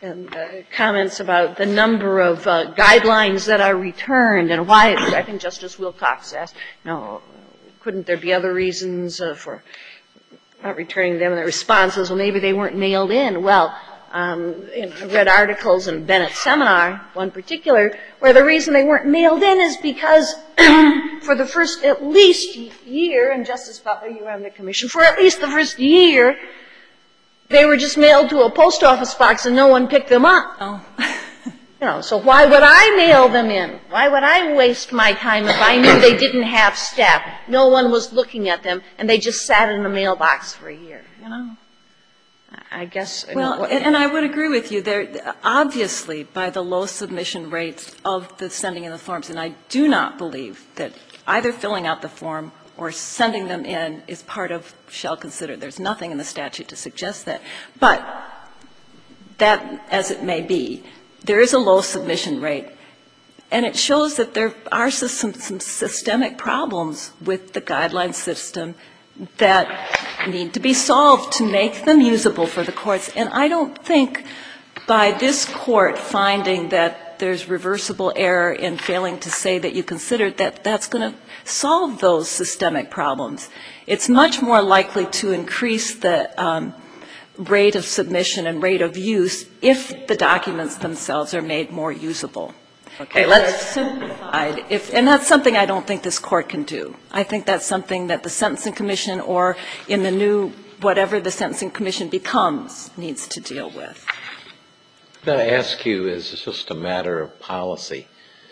Speaker 6: and uh, comments about the number of uh, guidelines that are returned and why, I think Justice Wilcox asked, you know, couldn't there be other reasons uh, for not returning them? And the response was, well, maybe they weren't mailed in. Well, um, you know, I read articles in Bennett's seminar, one particular, where the reason they weren't mailed in is because for the first at least year, and Justice Butler, you were on the commission, for at least the first year, they were just mailed to a post office box and no one picked them up.
Speaker 8: Oh.
Speaker 6: You know, so why would I mail them in? Why would I waste my time if I knew they didn't have staff? No one was looking at them, and they just sat in a mailbox for a year, you know? I guess.
Speaker 8: Well, and, and I would agree with you. There, obviously, by the low submission rates of the sending in the forms, and I do not believe that either filling out the form or sending them in is part of shall consider. There's nothing in the statute to suggest that. But that, as it may be, there is a low submission rate, and it shows that there are some, some systemic problems with the guideline system that need to be solved to make them usable for the courts. And I don't think by this Court finding that there's reversible error in failing to say that you considered that that's going to solve those systemic problems. It's much more likely to increase the um, rate of submission and rate of use if the documents themselves are made more usable.
Speaker 1: Okay, let's
Speaker 8: simplify. If, and that's something I don't think this Court can do. I think that's something that the Sentencing Commission or in the new, whatever the Sentencing Commission becomes, needs to deal with.
Speaker 7: Can I ask you, as just a matter of policy,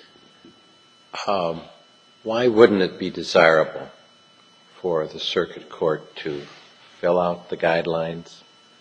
Speaker 7: um, why wouldn't it be desirable for the circuit court to fill out the guidelines,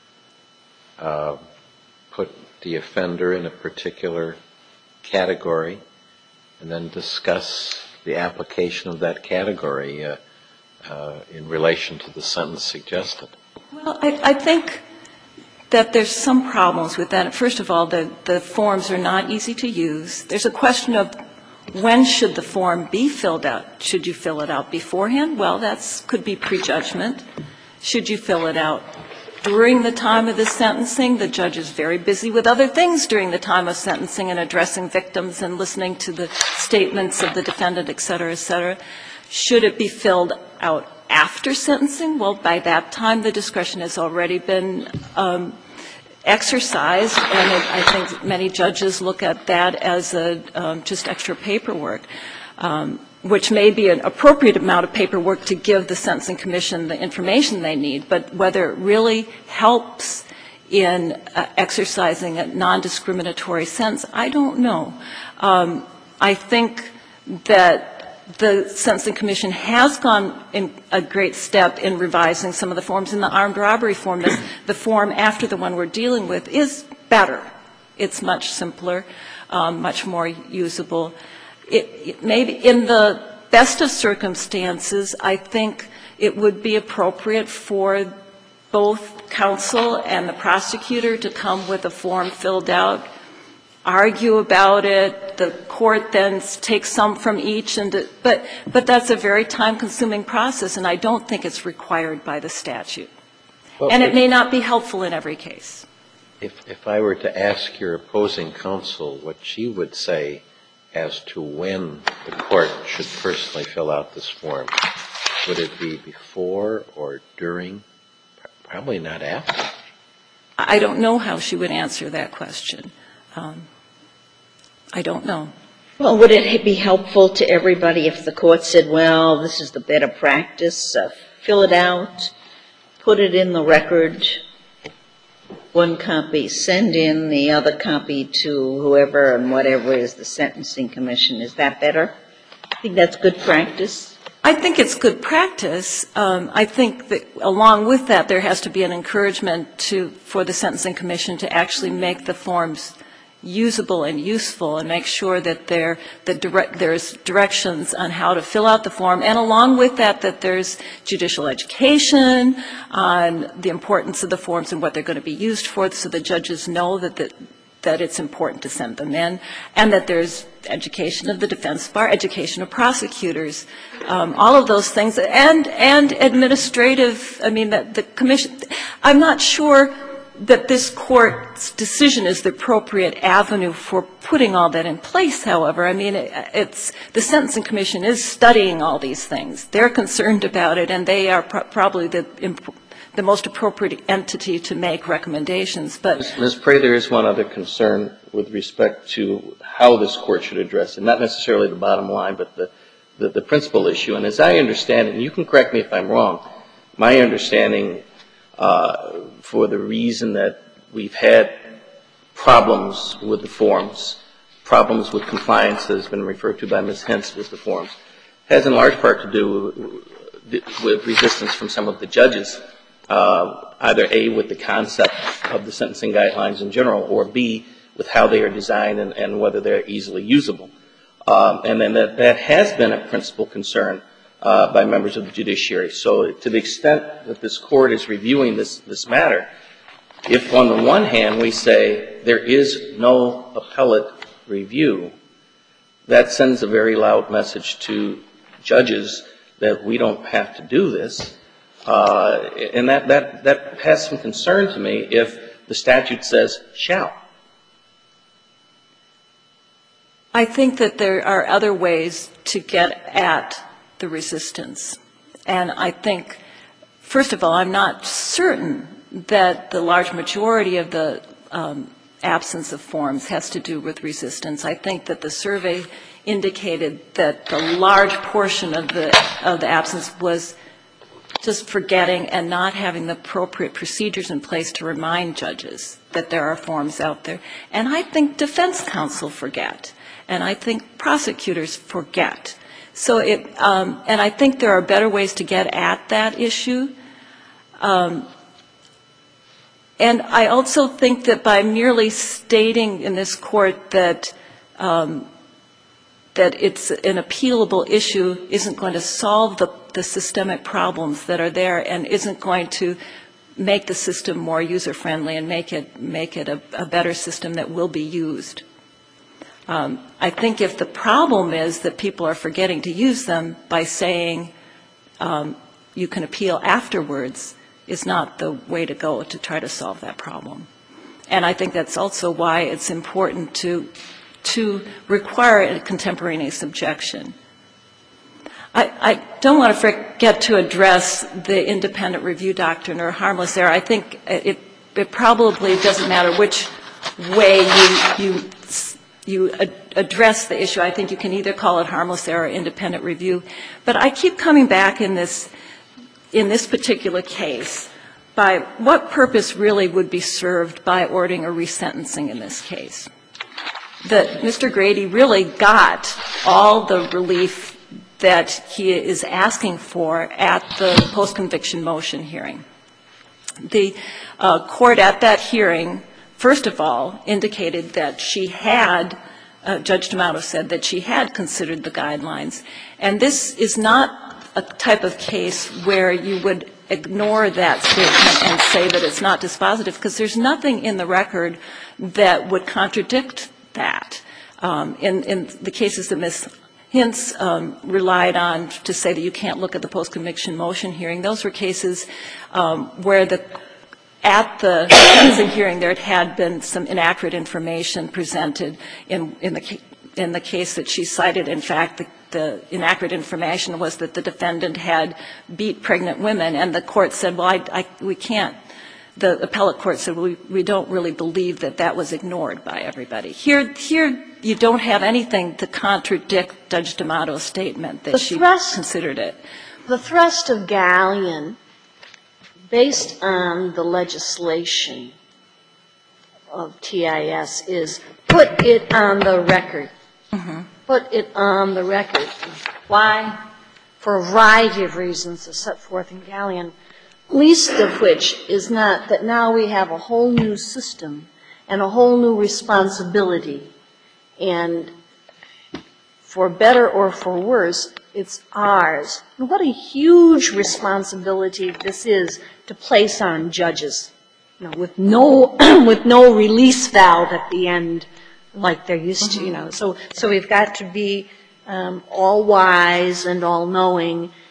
Speaker 7: uh, put the offender in a particular category, and then discuss the application of that category uh, uh, in relation to the sentence suggested?
Speaker 8: Well, I, I think that there's some problems with that. First of all, the, the forms are not easy to use. There's a question of when should the form be filled out? Should you fill it out beforehand? Well, that could be prejudgment. Should you fill it out during the time of the sentencing? The judge is very busy with other things during the time of sentencing and addressing victims and listening to the statements of the defendant, et cetera, et cetera. Should it be filled out after sentencing? Well, by that time, the discretion has already been um, exercised, and it, I think many judges look at that as a, um, just extra paperwork, um, which may be an appropriate amount of paperwork to give the Sentencing Commission the information they need, but whether it really helps in uh, exercising a non-discriminatory sense, I don't know. Um, I think that the Sentencing Commission has gone in a great step in revising some of the forms. In the armed robbery form, the, the form after the one we're dealing with is better. It's much simpler, um, much more usable. It, it maybe in the best of circumstances, I think it would be appropriate for both counsel and the prosecutor to come with a form filled out, argue about it, the court then takes some from each, and but but that's a very time-consuming process, and I don't think it's required by the statute.
Speaker 7: Well,
Speaker 8: and it
Speaker 7: if,
Speaker 8: may not be helpful in every case.
Speaker 7: If, if I were to ask your opposing counsel what she would say as to when the court should personally fill out this form, would it be before or during? Probably not after.
Speaker 8: I don't know how she would answer that question. Um, I don't know.
Speaker 1: Well, would it be helpful to everybody if the court said, well, this is the better practice, uh, fill it out, put it in the record, one copy, send in the other copy to whoever and whatever is the Sentencing Commission? Is that better? I think that's good practice.
Speaker 8: I think it's good practice. Um, I think that along with that, there has to be an encouragement to, for the Sentencing Commission to actually make the forms usable and useful and make sure that there that direct, there's directions on how to fill out the form, and along with that, that there's judicial education on the importance of the forms and what they're going to be used for, so the judges know that the, that it's important to send them in, and that there's education of the defense bar, education of prosecutors, um, all of those things, and and administrative. I mean, that the commission. I'm not sure that this Court's decision is the appropriate avenue for putting all that in place, however. I mean, it, it's the Sentencing Commission is studying all these things. They're concerned about it, and they are pro- probably the, the most appropriate entity to make recommendations. But
Speaker 5: Miz Prey, there is one other concern with respect to how this Court should address it, not necessarily the bottom line, but the, the, the principal issue. And as I understand it, and you can correct me if I'm wrong, my understanding uh, for the reason that we've had problems with the forms, problems with compliance that has been referred to by Miz Hintz with the forms, has in large part to do with resistance from some of the judges, uh, either A, with the concept of the sentencing guidelines in general, or B, with how they are designed and, and whether they're easily usable. Um, and then that, that has been a principal concern uh, by members of the judiciary. So to the extent that this Court is reviewing this, this matter, if on the one hand we say there is no appellate review, that sends a very loud message to judges that we don't have to do this. Uh, and that, that, that has some concern to me if the statute says shall.
Speaker 8: I think that there are other ways to get at the resistance. And I think, first of all, I'm not certain that the large majority of the um, absence of forms has to do with resistance. I think that the survey indicated that the large portion of the, of the absence was just forgetting and not having the appropriate procedures in place to remind judges that there are forms out there. And I think defense counsel forget. And I think prosecutors forget. So it, um, and I think there are better ways to get at that issue. Um, and I also think that by merely stating in this Court that um, that it's an appealable issue isn't going to solve the, the systemic problems that are there and isn't going to make the system more user-friendly and make it, make it a, a better system that will be used. Um, I think if the problem is that people are forgetting to use them by saying um, you can appeal afterwards is not the way to go to try to solve that problem. And I think that's also why it's important to, to require a contemporaneous objection. I, I don't want to forget to address the independent review doctrine or harmless error. I think it, it probably doesn't matter which way you, you you address the issue. I think you can either call it harmless error or independent review. But I keep coming back in this, in this particular case by what purpose really would be served by ordering a resentencing in this case. That Mister Grady really got all the relief that he is asking for at the post-conviction motion hearing. The uh, court at that hearing, first of all, indicated that she had, uh, Judge D'Amato said that she had considered the guidelines. And this is not a type of case where you would ignore that statement and say that it's not dispositive, because there's nothing in the record that would contradict that. Um, in, in the cases that Miz Hintz um, relied on to say that you can't look at the post-conviction motion hearing, those were cases um, where the at the sentencing hearing, there had been some inaccurate information presented in, in, the, in the case that she cited. In fact, the, the inaccurate information was that the defendant had beat pregnant women, and the court said, well, I, I, we can't. The appellate court said, well, we, we don't really believe that that was ignored by everybody. Here, here you don't have anything to contradict Judge D'Amato's statement that
Speaker 6: the
Speaker 8: she
Speaker 6: thrust,
Speaker 8: considered it.
Speaker 6: The thrust of Gallion, based on the legislation of T I S, is put it on the record. Mm-hmm. Put it on the record. Why? For a variety of reasons as set forth in Gallion, least of which is not that now we have a whole new system and a whole new responsibility. And for better or for worse, it's ours. And what a huge responsibility this is to place on judges, you know, with no with no release valve at the end, like they're used to, you know. So so we've got to be um, all wise and all knowing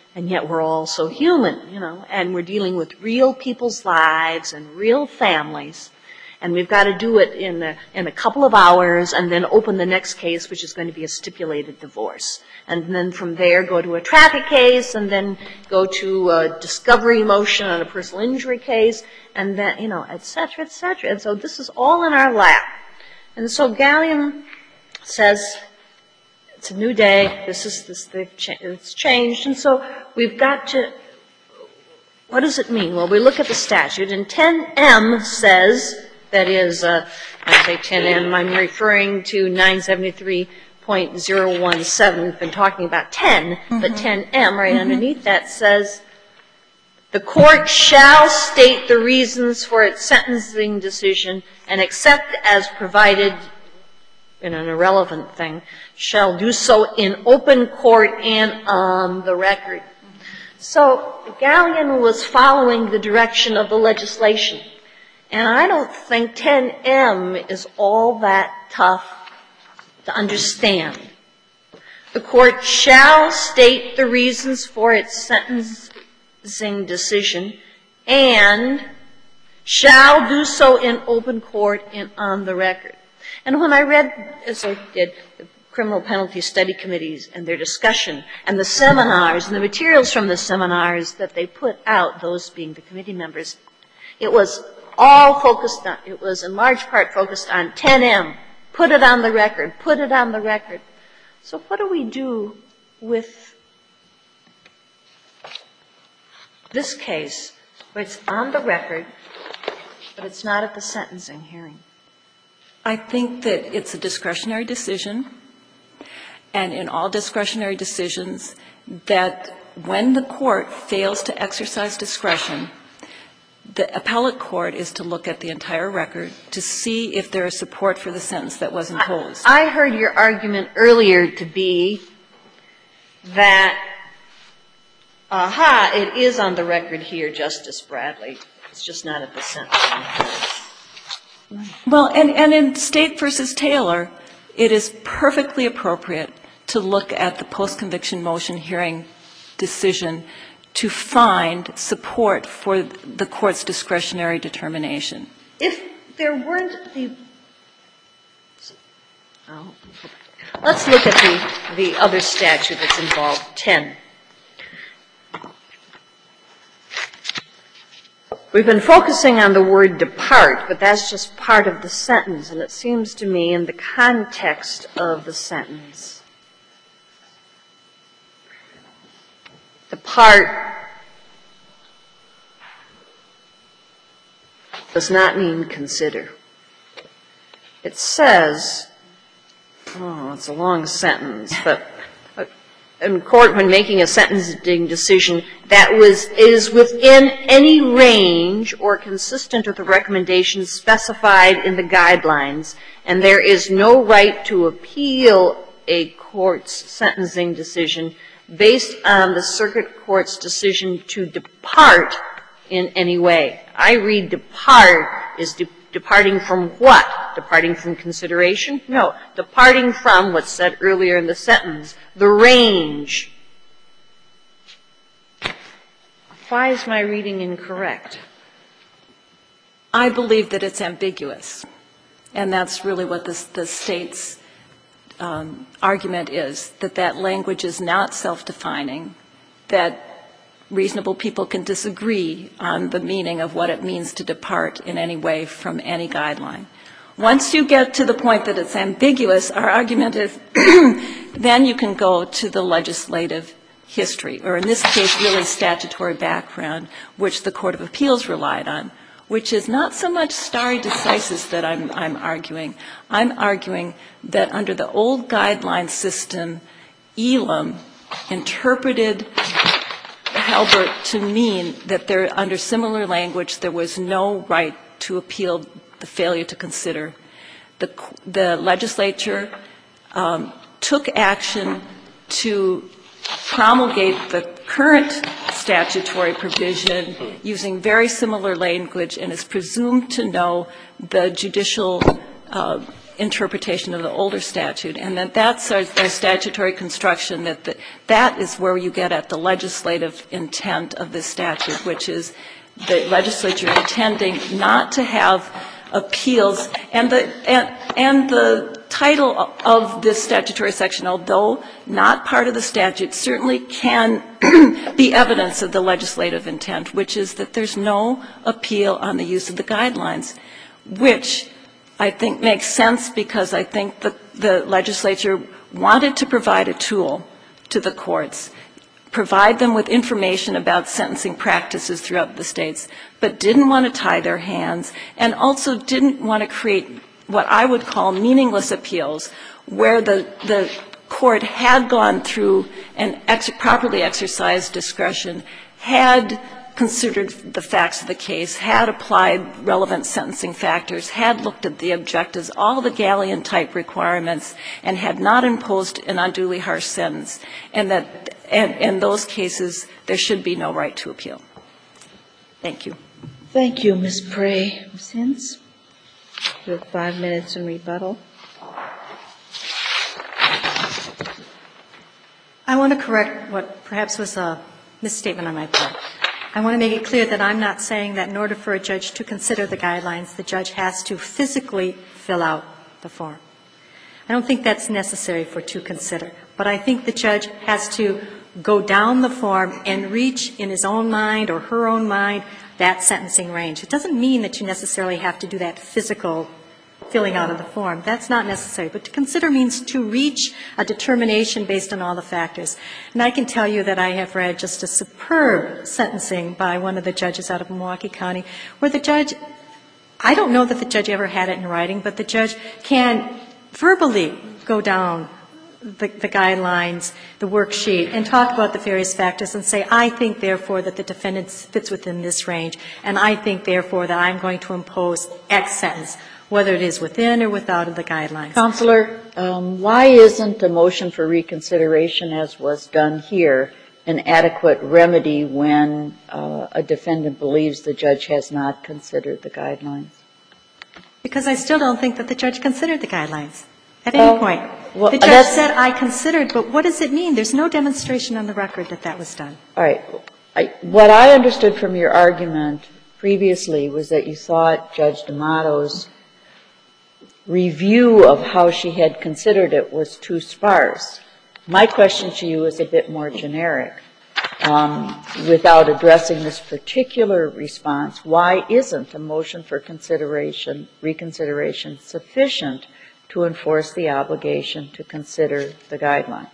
Speaker 6: And yet we're all so human, you know, and we're dealing with real people's lives and real families. And we've got to do it in a, in a couple of hours and then open the next case, which is going to be a stipulated divorce. And then from there go to a traffic case and then go to a discovery motion on a personal injury case and then, you know, et cetera, et cetera. And so this is all in our lap. And so Gallium says, it's a new day, this is, this, they've cha- it's changed. And so we've got to, what does it mean? Well, we look at the statute and ten M says, that is, uh, I say ten M, I'm referring to nine seventy-three point oh one seven. We've been talking about ten, mm-hmm. but ten M right mm-hmm. underneath that says, the court shall state the reasons for its sentencing decision and except as provided in an irrelevant thing, shall do so in open court and on the record. So Gallion was following the direction of the legislation. And I don't think ten M is all that tough to understand. The court shall state the reasons for its sentencing decision and shall do so in open court and on the record. And when I read, as I did, the criminal penalty study committees and their discussion and the seminars and the materials from the seminars that they put out, those being the committee members, it was all focused on, it was in large part focused on ten M. Put it on the record, put it on the record. So what do we do with this case where it's on the record, but it's not at the sentencing hearing?
Speaker 8: I think that it's a discretionary decision, and in all discretionary decisions, that when the court fails to exercise discretion, the appellate court is to look at the entire record to see if there is support for the sentence that was imposed.
Speaker 6: I, I heard your argument earlier to be that, aha, it is on the record here, Justice Bradley. It's just not at the sentencing hearing.
Speaker 8: Well, and, and in State versus Taylor, it is perfectly appropriate to look at the post-conviction motion hearing decision to find support for the court's discretionary determination.
Speaker 6: If there weren't the oh, let's look at the, the other statute that's involved, ten. We've been focusing on the word depart, but that's just part of the sentence, and it seems to me in the context of the sentence, depart does not mean consider. It says, oh, it's a long sentence, but in court when making a sentencing decision that was is within any range or consistent with the recommendations specified in the guidelines, and there is no right to appeal a court's sentencing decision based on the circuit court's decision to depart in any way. I read depart is de- departing from what? Departing from consideration? No. Departing from what's said earlier in the sentence, the range. Why is my reading incorrect?
Speaker 8: I believe that it's ambiguous, and that's really what the, the State's um, argument is, that that language is not self-defining, that reasonable people can disagree on the meaning of what it means to depart in any way from any guideline. Once you get to the point that it's ambiguous, our argument is then you can go to the legislative history, or in this case, really statutory background, which the Court of Appeals relied on, which is not so much stare decisis that I'm, I'm arguing. I'm arguing that under the old guideline system, Elam interpreted Halbert to mean that there, under similar language, there was no right to appeal the failure to consider. The, the legislature um, took action to promulgate the current statutory provision using very similar language and is presumed to know the judicial uh, interpretation of the older statute, and that that's our, our statutory construction, that the, that is where you get at the legislative intent of this statute, which is the legislature intending not to have appeals. And the, and, and the title of this statutory section, although not part of the statute, certainly can be evidence of the legislative intent, which is that there's no appeal on the use of the guidelines, which I think makes sense because I think the, the legislature wanted to provide a tool to the courts, provide them with information about sentencing practices throughout the states, but didn't want to tie their hands, and also didn't want to create what I would call meaningless appeals, where the, the court had gone through and ex- properly exercised discretion, had considered the facts of the case, had applied relevant sentencing factors, had looked at the objectives, all the Galleon-type requirements, and had not imposed an unduly harsh sentence, and that and in those cases there should be no right to appeal. Thank you.
Speaker 1: Thank you, Miz Prey. Miz Hintz, you have five minutes in rebuttal.
Speaker 2: I want to correct what perhaps was a misstatement on my part. I want to make it clear that I'm not saying that in order for a judge to consider the guidelines, the judge has to physically fill out the form. I don't think that's necessary for to consider, but I think the judge has to go down the form and reach in his own mind or her own mind that sentencing range. It doesn't mean that you necessarily have to do that physical filling out of the form. That's not necessary. But to consider means to reach a determination based on all the factors. And I can tell you that I have read just a superb sentencing by one of the judges out of Milwaukee County, where the judge, I don't know that the judge ever had it in writing, but the judge can verbally go down the, the guidelines, the worksheet, and talk about the various factors and say, I think, therefore, that the defendant fits within this range, and I think, therefore, that I'm going to impose X sentence, whether it is within or without the guidelines.
Speaker 1: Counselor, um, why isn't a motion for reconsideration, as was done here, an adequate remedy when uh, a defendant believes the judge has not considered the guidelines?
Speaker 2: Because I still don't think that the judge considered the guidelines at
Speaker 1: well,
Speaker 2: any point.
Speaker 1: Well,
Speaker 2: the judge said, I considered, but what does it mean? There's no demonstration on the record that that was done.
Speaker 1: All right. I, what I understood from your argument previously was that you thought Judge D'Amato's review of how she had considered it was too sparse. My question to you is a bit more generic. Um, without addressing this particular response, why isn't a motion for consideration, reconsideration sufficient to enforce the obligation to consider the guideline?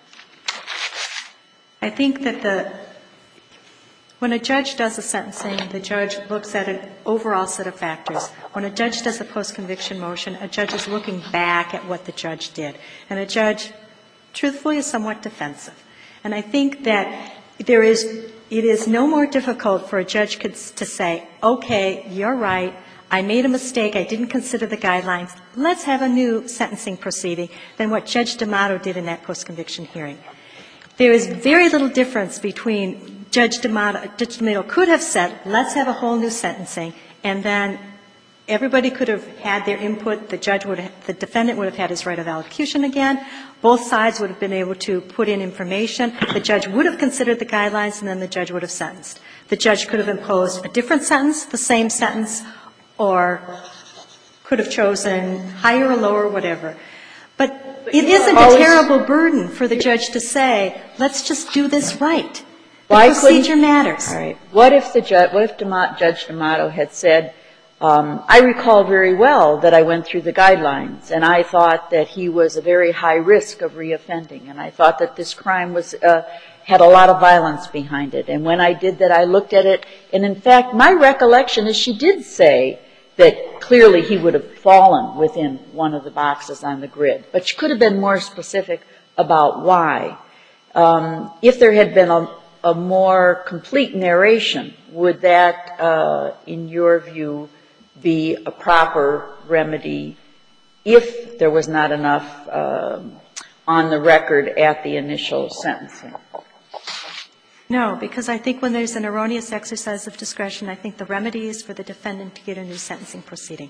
Speaker 2: I think that the when a judge does a sentencing, the judge looks at an overall set of factors. When a judge does a post-conviction motion, a judge is looking back at what the judge did. And a judge, truthfully, is somewhat defensive. And I think that there is, it is no more difficult for a judge to say, okay, you're right, I made a mistake, I didn't consider the guidelines, let's have a new sentencing proceeding than what Judge D'Amato did in that post-conviction hearing. There is very little difference between Judge D'Amato, Judge D'Amato could have said, let's have a whole new sentencing, and then everybody could have had their input, the judge would have, the defendant would have had his right of allocution again, both sides would have been able to put in information, the judge would have considered the guidelines, and then the judge would have sentenced. The judge could have imposed a different sentence, the same sentence, or could have chosen higher or lower, whatever. But it isn't a terrible burden for the judge to say, let's just do this right. The procedure matters.
Speaker 1: All right. What if the judge, what if D'Amato, Judge D'Amato had said, um, I recall very well that I went through the guidelines, and I thought that he was a very high risk of reoffending, and I thought that this crime was uh, had a lot of violence behind it. And when I did that, I looked at it, and in fact, my recollection is she did say that clearly he would have fallen within one of the boxes on the grid. But she could have been more specific about why. Um, if there had been a, a more complete narration, would that, uh, in your view, be a proper remedy if there was not enough um, on the record at the initial sentencing?
Speaker 2: No, because I think when there's an erroneous exercise of discretion, I think the remedy is for the defendant to get a new sentencing proceeding.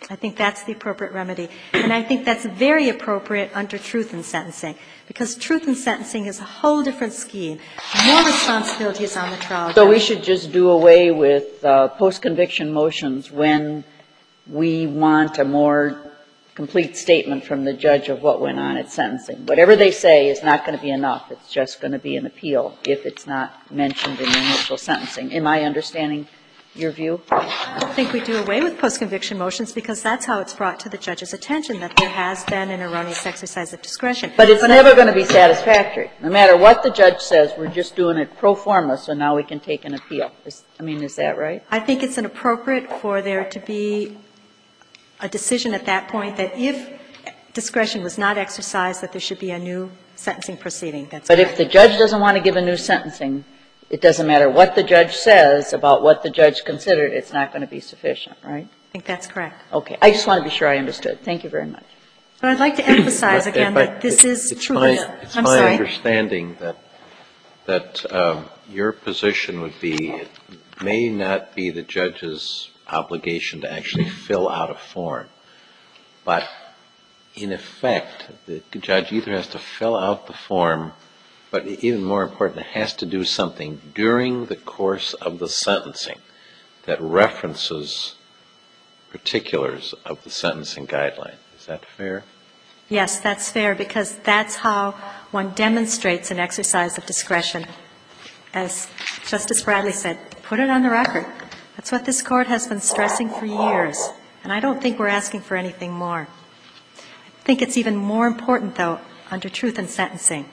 Speaker 2: I think that's the appropriate remedy. And I think that's very appropriate under truth in sentencing, because truth in sentencing is a whole different scheme. More responsibility is on the trial judge.
Speaker 1: So we should just do away with uh, post-conviction motions when we want a more complete statement from the judge of what went on at sentencing. Whatever they say is not going to be enough. It's just going to be an appeal if it's not mentioned in the initial sentencing. Am I understanding your view?
Speaker 2: I don't think we do away with post-conviction motions, because that's how it's brought to the judge's attention, that there has been an erroneous exercise of discretion.
Speaker 1: But it's never going to be satisfactory. No matter what the judge says, we're just doing it pro forma, so now we can take an appeal. Is, I mean, is that right?
Speaker 2: I think it's inappropriate for there to be a decision at that point that if discretion was not exercised, that there should be a new sentencing proceeding. That's
Speaker 1: but
Speaker 2: correct.
Speaker 1: If the judge doesn't want to give a new sentencing, it doesn't matter what the judge says about what the judge considered, it's not going to be sufficient, right?
Speaker 2: I think that's correct.
Speaker 1: Okay. I just want to be sure I understood. Thank you very much.
Speaker 2: But I'd like to emphasize
Speaker 7: But
Speaker 2: again
Speaker 7: if I-
Speaker 2: that this is
Speaker 7: it's
Speaker 2: true.
Speaker 7: my-
Speaker 2: I'm
Speaker 7: It's my
Speaker 2: sorry.
Speaker 7: understanding that, that um, your position would be, it may not be the judge's obligation to actually fill out a form, but in effect, the judge either has to fill out the form, but even more important, it has to do something during the course of the sentencing that references particulars of the sentencing guideline. Is that fair?
Speaker 2: Yes, that's fair, because that's how one demonstrates an exercise of discretion. As Justice Bradley said, put it on the record. That's what this Court has been stressing for years, and I don't think we're asking for anything more. I think it's even more important, though, under truth in sentencing.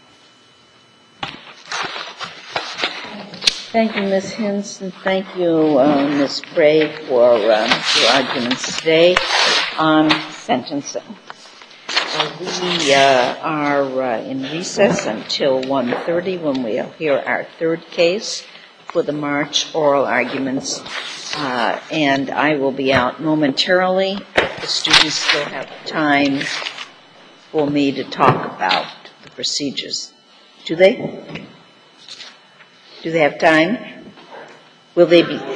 Speaker 1: Thank you, Miz Hinson. Thank you, uh, Miz Bray, for um, your arguments today on sentencing. Uh, we uh, are uh, in recess until one thirty when we'll hear our third case for the March oral arguments, uh, and I will be out momentarily. The students still have time for me to talk about the procedures. Do they? Do they have time? Will they be?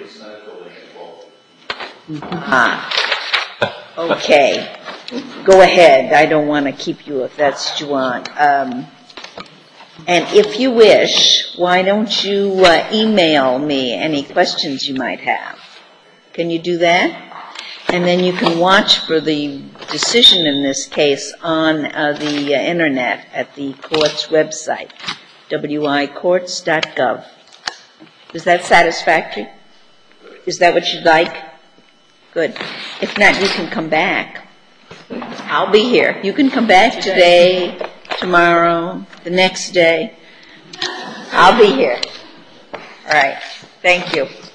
Speaker 1: Ah, okay. Go ahead. I don't want to keep you if that's what you want. Um, and if you wish, why don't you uh, email me any questions you might have? Can you do that? And then you can watch for the decision in this case on uh, the uh, Internet at the court's website, w i courts dot gov. Is that satisfactory? Is that what you'd like? Good. If not, you can come back. I'll be here. You can come back today, tomorrow, the next day. I'll be here. All right. Thank you.